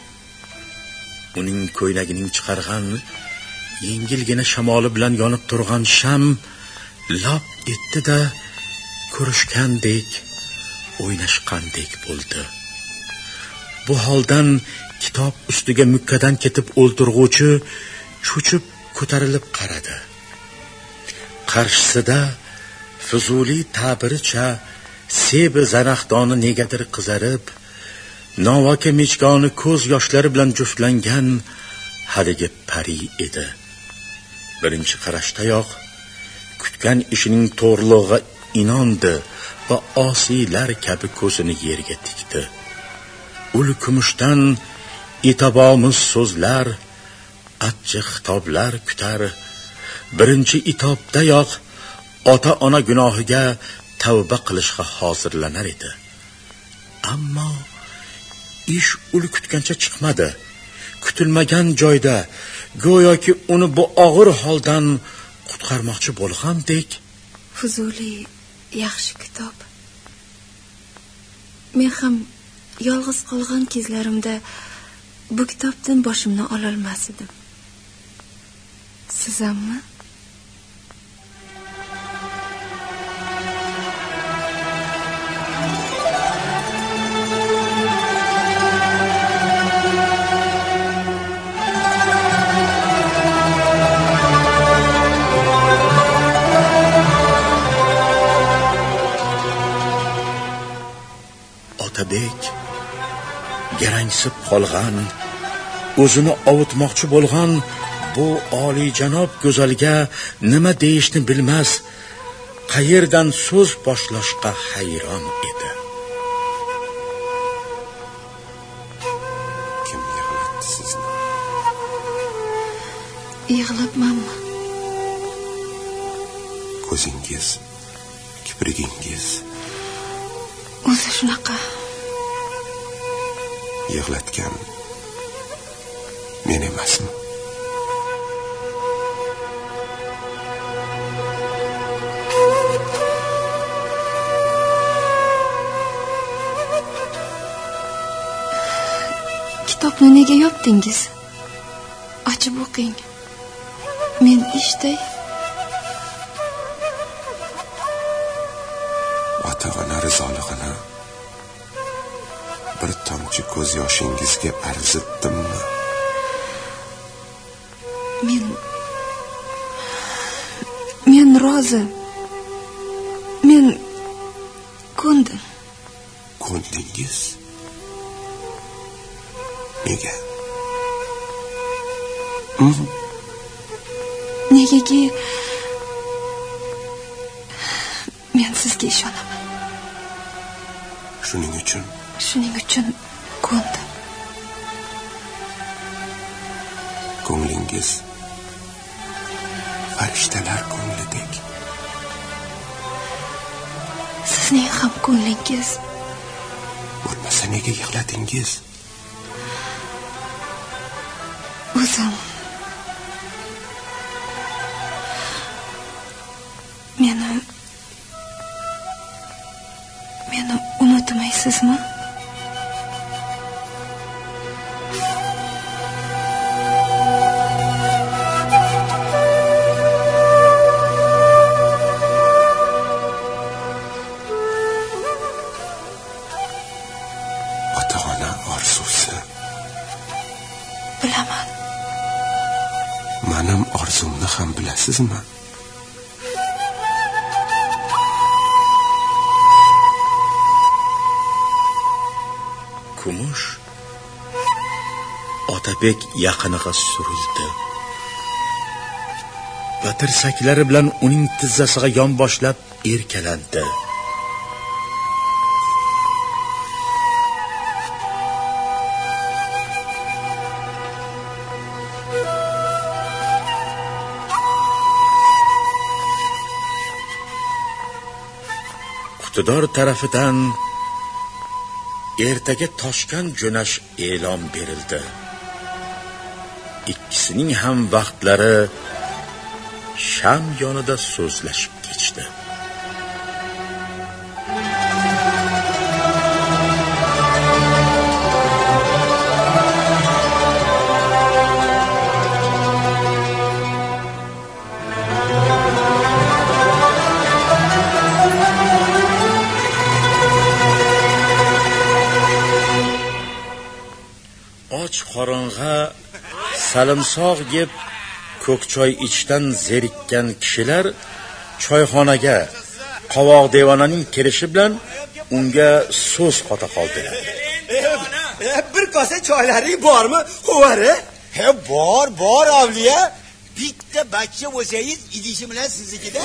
Uning ko'ylagining chiqargan yengilgina shamoli bilan yonib turgan sham lop etdi-da, ko'rishgandek, o'ynashgandek bo'ldi. Bu holdan kitob ustiga mukkadan ketib o'ltirg'uvchi cho'chib ko'tarilib qaradi. Qarshisida Fuzuliy ta'biricha sebi zanaxdoni negadir qizarib, Novaka mechkoni ko'z yoshlari bilan juftlangan haligi pari edi. Birinchi qarashdayoq kutgan ishining to'g'riligiga inondi va osiylar kabi ko'zini yerga tikdi. Ul kumushdan itobomiz so'zlar, achchiq xitoblar kutar. Birinchi itobdayoq ota-ona gunohiga tavba qilishga hozirlanar edi. Ammo ish ul kutgancha chiqmadi. Kutilmagan joyda go'yoki uni bu og'ir holdan qutqarmoqchi bo'lgandek, Fuzuliy yaxshi kitob. Men ham yolg'iz qolgan kezlarimda bu kitobdan boshimni ololmas edim. Siz hammi? Otabek garangsib qolgan, o'zini ovutmoqchi bo'lgan bu oliyjanob go'zalga nima deyishni bilmas, qayerdan so'z boshlashga hayron edi. Kim yig'latdi sizni? Yig'labmanmi? Ko'zingiz, kiprigingiz O'zi shunaqa. Yig'latgan men emasmi? Kitobni nega yopdingiz? Ochib o'qing. Men ishtay. Ota-ona rizoligini bir tomchi ko'z yoshingizga arzitdimmi? Men rozi. Men ko'ndim. Ko'ndingiz? Nega? Negaki men sizga ishonaman. Shuning uchun ko'ndim. Ko'nglingiz farishtalar ko'nglidek. Sizning ham ko'nglingiz. Bo'lmasa nega yig'ladingiz? O'zim meni unutmaysizmi? bilaman. Menim orzumni ham bilasizmi? Kumush Otabek yaqiniga surildi va tirsaklari bilan uning tizzasiga yonboshlab erkalandi. Iqtidor tarafidan ertaga Toshkent jo'nash e'lon berildi. Ikkisining ham vaqtlari sham yonida so'zlashib kechdi. Qorong'a salimsoq yeb ko'k choy ichishdan zerikkan kishilar choyxonaga qovoq devonaning kirishi bilan unga so'z qota qoldilar. Bir kosa choylaring bormi, xuvari? Bor, avliya. Bitta bachcha bo'lsangiz, idishi bilan siznikida.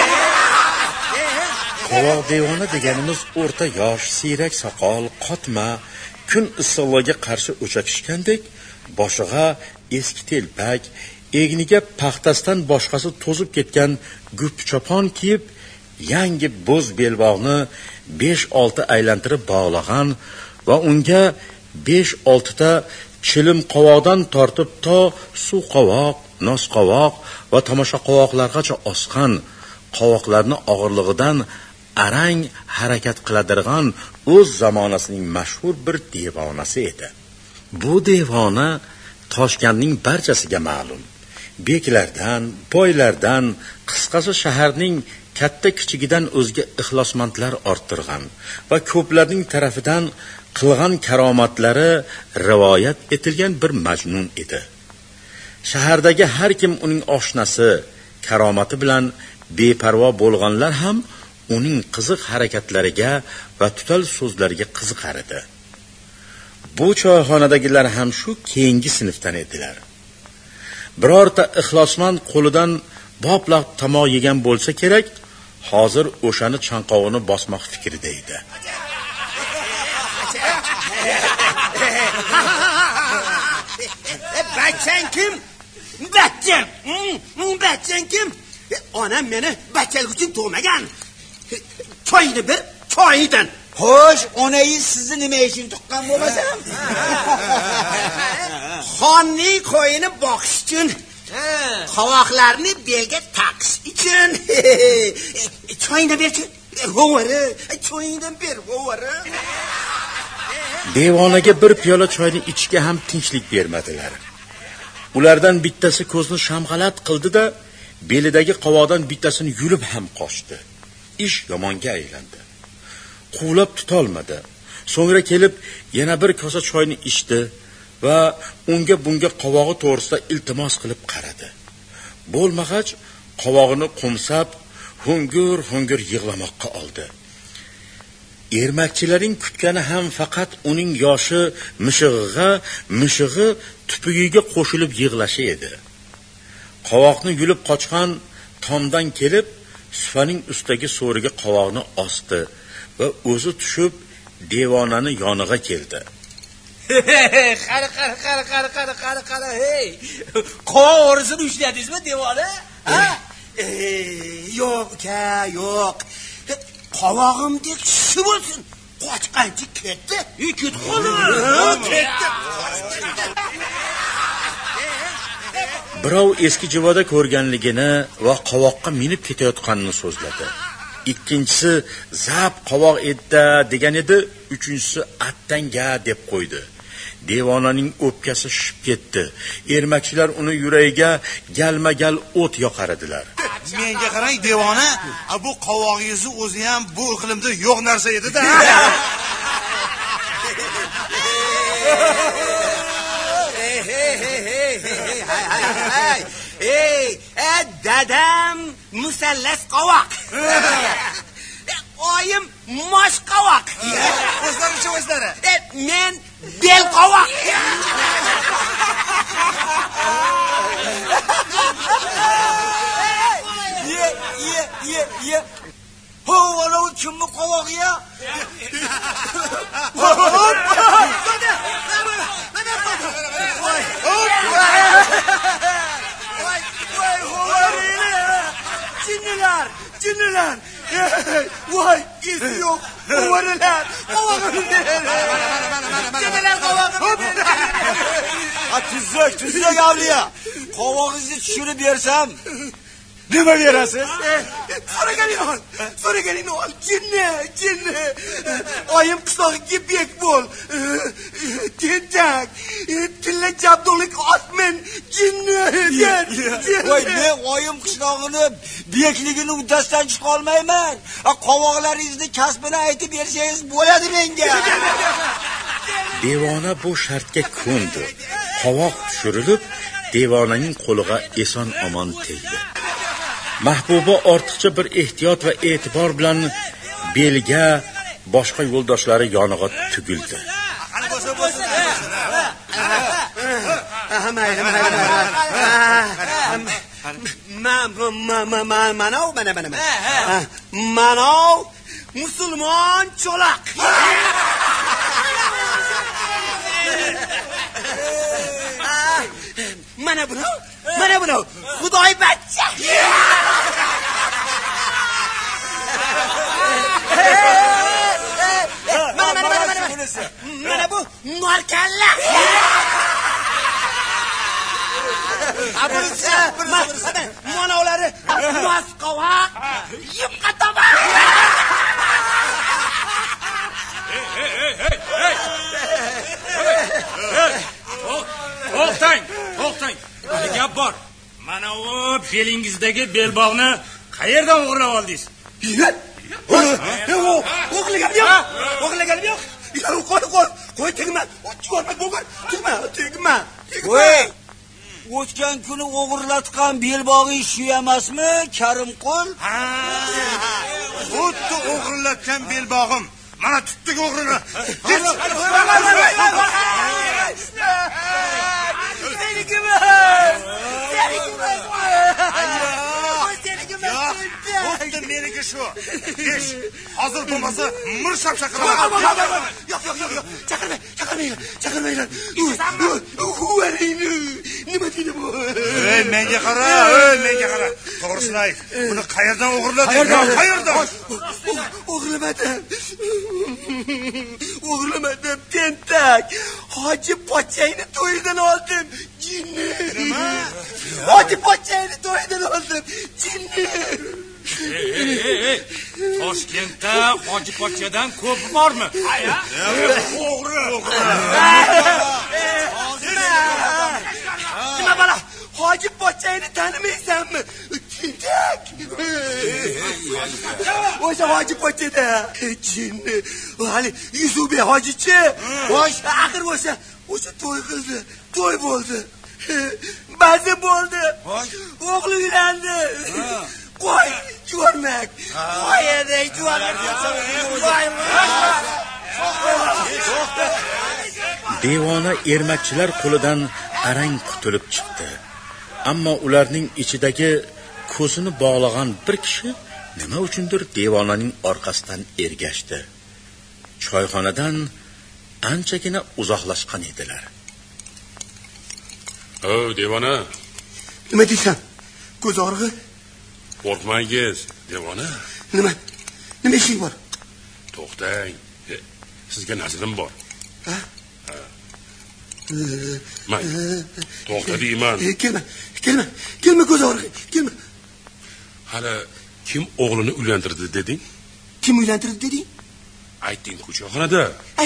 Qovoq devona deganimiz o'rta yosh, siyrak soqol, qotma, kun issiqligiga qarshi o'chakishgandek, boshiga eski telpak, egniga paxtasdan boshqasi to'zib ketgan gup chopon kiyib, yangi bo'z belbog'ni 5-6 aylantirib bog'lagan va unga 5-6 ta chilim qovoqdan tortib to suv qovoq, nos qovoq va tomosha qovoqlargacha osgan qovoqlarni og'irligidan arang harakat qiladirgan o'z zamonasining mashhur bir devonasi edi. Bu devona Toshkentning barchasiga ma'lum. Beklardan, boylardan, qisqasi shaharning katta kichigidan o'zga ixlosmandlar orttirgan va ko'plarning tarafidan qilgan karomatlari rivoyat etilgan bir majnun edi. Shahardagi har kim uning oshnasi, karomati bilan beparvo bo'lganlar ham uning qiziq harakatlariga va tutal so'zlariga qiziqar edi. Bu choyxonadagilar ham shu keyingi sinfdan edilar. Birorta ixlosmand qo'lidan boplaq tomoq yegan bo'lsa kerak, hozir o'shani chanqog'ini bosmoq fikrida edi. Bachchang kim? Bachchang kim? Onam meni bachchalik uchun tug'magan. Choyni bir, choydan. Xo'sh, onangiz sizni nima uchun tuqqan bo'lmasam? Xonning qo'yini boqish uchun, qovoqlarni belga taqish uchun. Choyni ber-chi. Hovori, choydan ber, hovori. Devonaga bir piyola choyni ichishga ham tinchlik bermadilar. Ulardan bittasi ko'zni shamg'alat qildi-da, belidagi qovoqdan bittasini yulib ham qochdi. Ish yomonga aylandi. Quvlab tutolmadi. So'ngra kelib yana bir kosa choyni ichdi va unga bunga qovog'i to'g'risida iltimos qilib qaradi. Bo'lmag'ach qovog'ini qumsab, hungur yig'lamoqqa oldi. Ermakchilarning kutgani ham faqat uning yoshi mishig'i tupugiga qo'shilib yig'lashi edi. Qovoqni yulib qochgan tomdan kelib, sufaning ustidagi so'riga qovoqni osdi va o'zi tushib devonani yoniga keldi. Qara, hey. Qovoq o'risini ushladingizmi devona? Ha? Yo'q. Qovog'imdek shu bo'lsin. Qochqanchi ketdi. Ketdi qoldi. Ketdi. Birov eski jivoda ko'rganligini va qovoqqa minib ketayotganini so'zladi. Ikkinchisi zab qovoq edda degan edi, uchinchisi attanga deb qo'ydi. Devonaning o'pkasi shishib ketdi. Ermakchilar uni yuragiga galma-gal o't yoqar edilar. Menga qarang devona, bu qovog'ingizni o'zi ham bu iqlimda yo'q narsa edi-da. dadam musallas qovoq. Oyim mosh qovoq. O'zlari. Men bel qovoq. Ye. Ho, ana kimni qovoq ya? Cinniler. Vay, esi yok. Kovarılar. Cinniler kovarılar. Tüzük avliya. Kovağınızı düşürüp yersem nime veresiz? Sonra gelin ol. Cinni. Ayım kısa gibiyek bol. Tentak. Tille cabdolik atmen. Cinni. Vay ne ayım kışlağını bekligini uddasdan çıkarmayman. Kovağlarınızı kasbini aytıp verseniz bo'ladi menga. Devona bu shartga ko'ndi. Qovoq tushirilib, devonaning qo'liga eson omon tegdi. Mahbuba ortiqcha bir ehtiyot va e'tibor bilan belga boshqa yo'ldoshlari yonig'a tugildi. Manov musulmon cho'loq. Mana bunu Xudoy bachcha. Mana bu norkalla. Manavlari nos qovoq, yupqa tomoq. To'xtang. Hali gap bor. Mana u belingizdagi belbog'ni qayerdan o'g'irlab oldingiz? O'g'irlaganim yo'q. Qo'y tegma. Tegma. O'tgan kuni o'g'irlatgan belbog'ing shu emasmi, Karimqul? Xuddi o'g'irlatgan belbog'im. Mana tutdik o'g'rini. Xuddi meniki shu. Besh. Hozir bo'lmasa mirshab chaqiraman. Yo'q. Chaqirmaylar. Nima deydi bu? Menga qara. To'g'risini ayt. Buni qayerdan o'g'irlading? Qayerdan? O'g'irlamadim, tentak. Hoji pochchayni to'yidan oldim. Jinni. Nima? Hoji pochchayni to'yidan oldim. Jinni. Toshkentda hoji pochchadan ko'p bormi? O'g'ri. Nima bala? Hoji pochchayni tanimaysanmi? Tentak. O'sha hoji pochchada. Jinni. Hali Yusufbek hojichi. Axir o'sha to'y qildi. To'y bo'ldi. Bazi bo'ldi. O'g'li uylandi. Qo'y, ko'rmak. Qo'yadek juvalar. Devona ermakchilar qo'lidan arang qutulib chiqdi. Ammo ularning ichidagi ko'zini bog'lagan bir kishi nima uchundir devonaning orqasidan ergashdi. Choyxonadan anchagina uzoqlashgan edilar. "O, devona. Nima deysan? Ko'z og'rig'i? Qo'rqmangiz, devona. Nima ishing bor? To'xtang. Sizga nazarim bor. Ha? May. To'xta deyman. Kelma ko'z og'rig'i. Kelma. Hali kim o'g'lini uylantirdi deding? Kim uylantirdi deding? Ayting ko'chaxonada.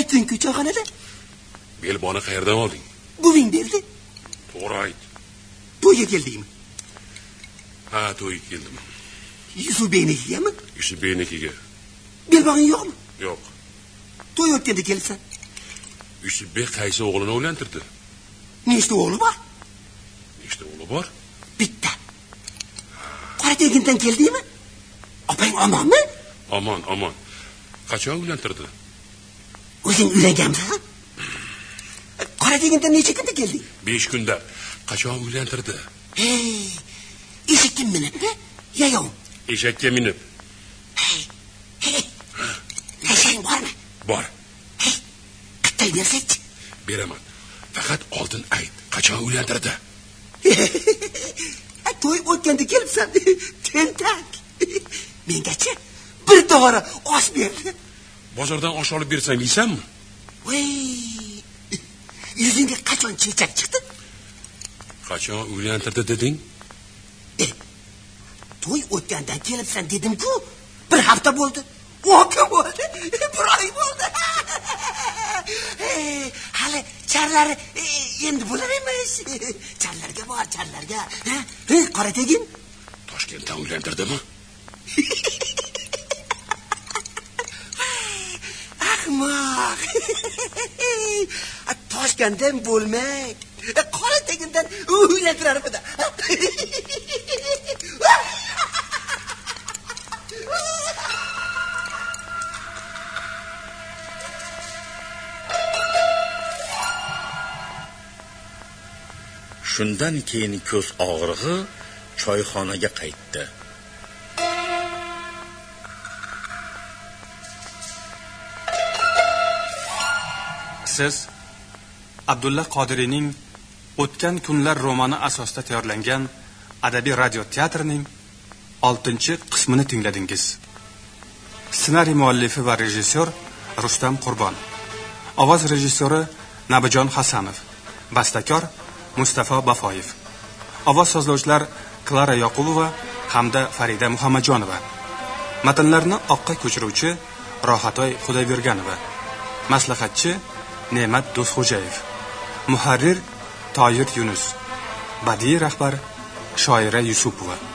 Belboni qayerdan olding? Buving berdi. To'g'ri ayt. To'yga keldingmi? Ha, to'yga keldim. Yusufbeknikigami? Yusufbeknikiga. Belbog'ing yo'qmi? Yo'q. To'y o'tganda kelsan. Yusufbek qaysi o'g'lini uylantirdi? Nechta o'g'li bor? o'g'li bor? Bitta. Qora tegindan keldingmi? Opang omonmi? Omon. Qachon uylantirdi? O'zing uylanganmisan? Qora tegindan necha kunda kelding? 5 kunda. Qachon uylantirdi? Hey, eshakka minibmi? Yayov. Eshakka minib. Hey. Nashang bormi? Bor. Hey, bitta bersak-chi. Beraman. Faqat oldin ayt, qachon uylantirdi? To'y o'tganda kelibsan. Tentak. Mengachi bir dora osh berdi. Bozordan osh olib bersam yeysanmi? Voy. Yuzingga qachon chechak chiqdi? Qachon uylantirdi deding? To'y o'tgandan kelibsan dedim-ku. Bir hafta bo'ldi. Voqa bo'ldi. Bir oy bo'ldi. Hali charlari endi bo'lar emas. Charlarga bor, charlarga. Qora tegin. Toshkentdan uylantirdimi? Ahmoq. Toshkentdan bo'lmak. Qora tegindan uylantirarmidi? Shundan keyin ko'z og'rig'i choyxonaga qaytdi. Siz Abdulla Qodiriyning O'tgan kunlar romani asosida tayyorlangan adabiy radio teatrining 6-qismini tingladingiz. Ssenariy muallifi va rejissyor Rustam Qurbon. Ovoz rejissyori Nabijon Hasanov. Bastakor Mustafa Bafoyev. Ovoz sozlovchilar Klara Yoqubova hamda Farida Muhammadjonova. Matnlarni oqqa ko'chiruvchi Rohatoy Xudoyberganova. Maslahatchi Ne'mat Do'stxo'jayev. Muharrir Toyir Yunus. Badiiy rahbar Shoira Yusupova.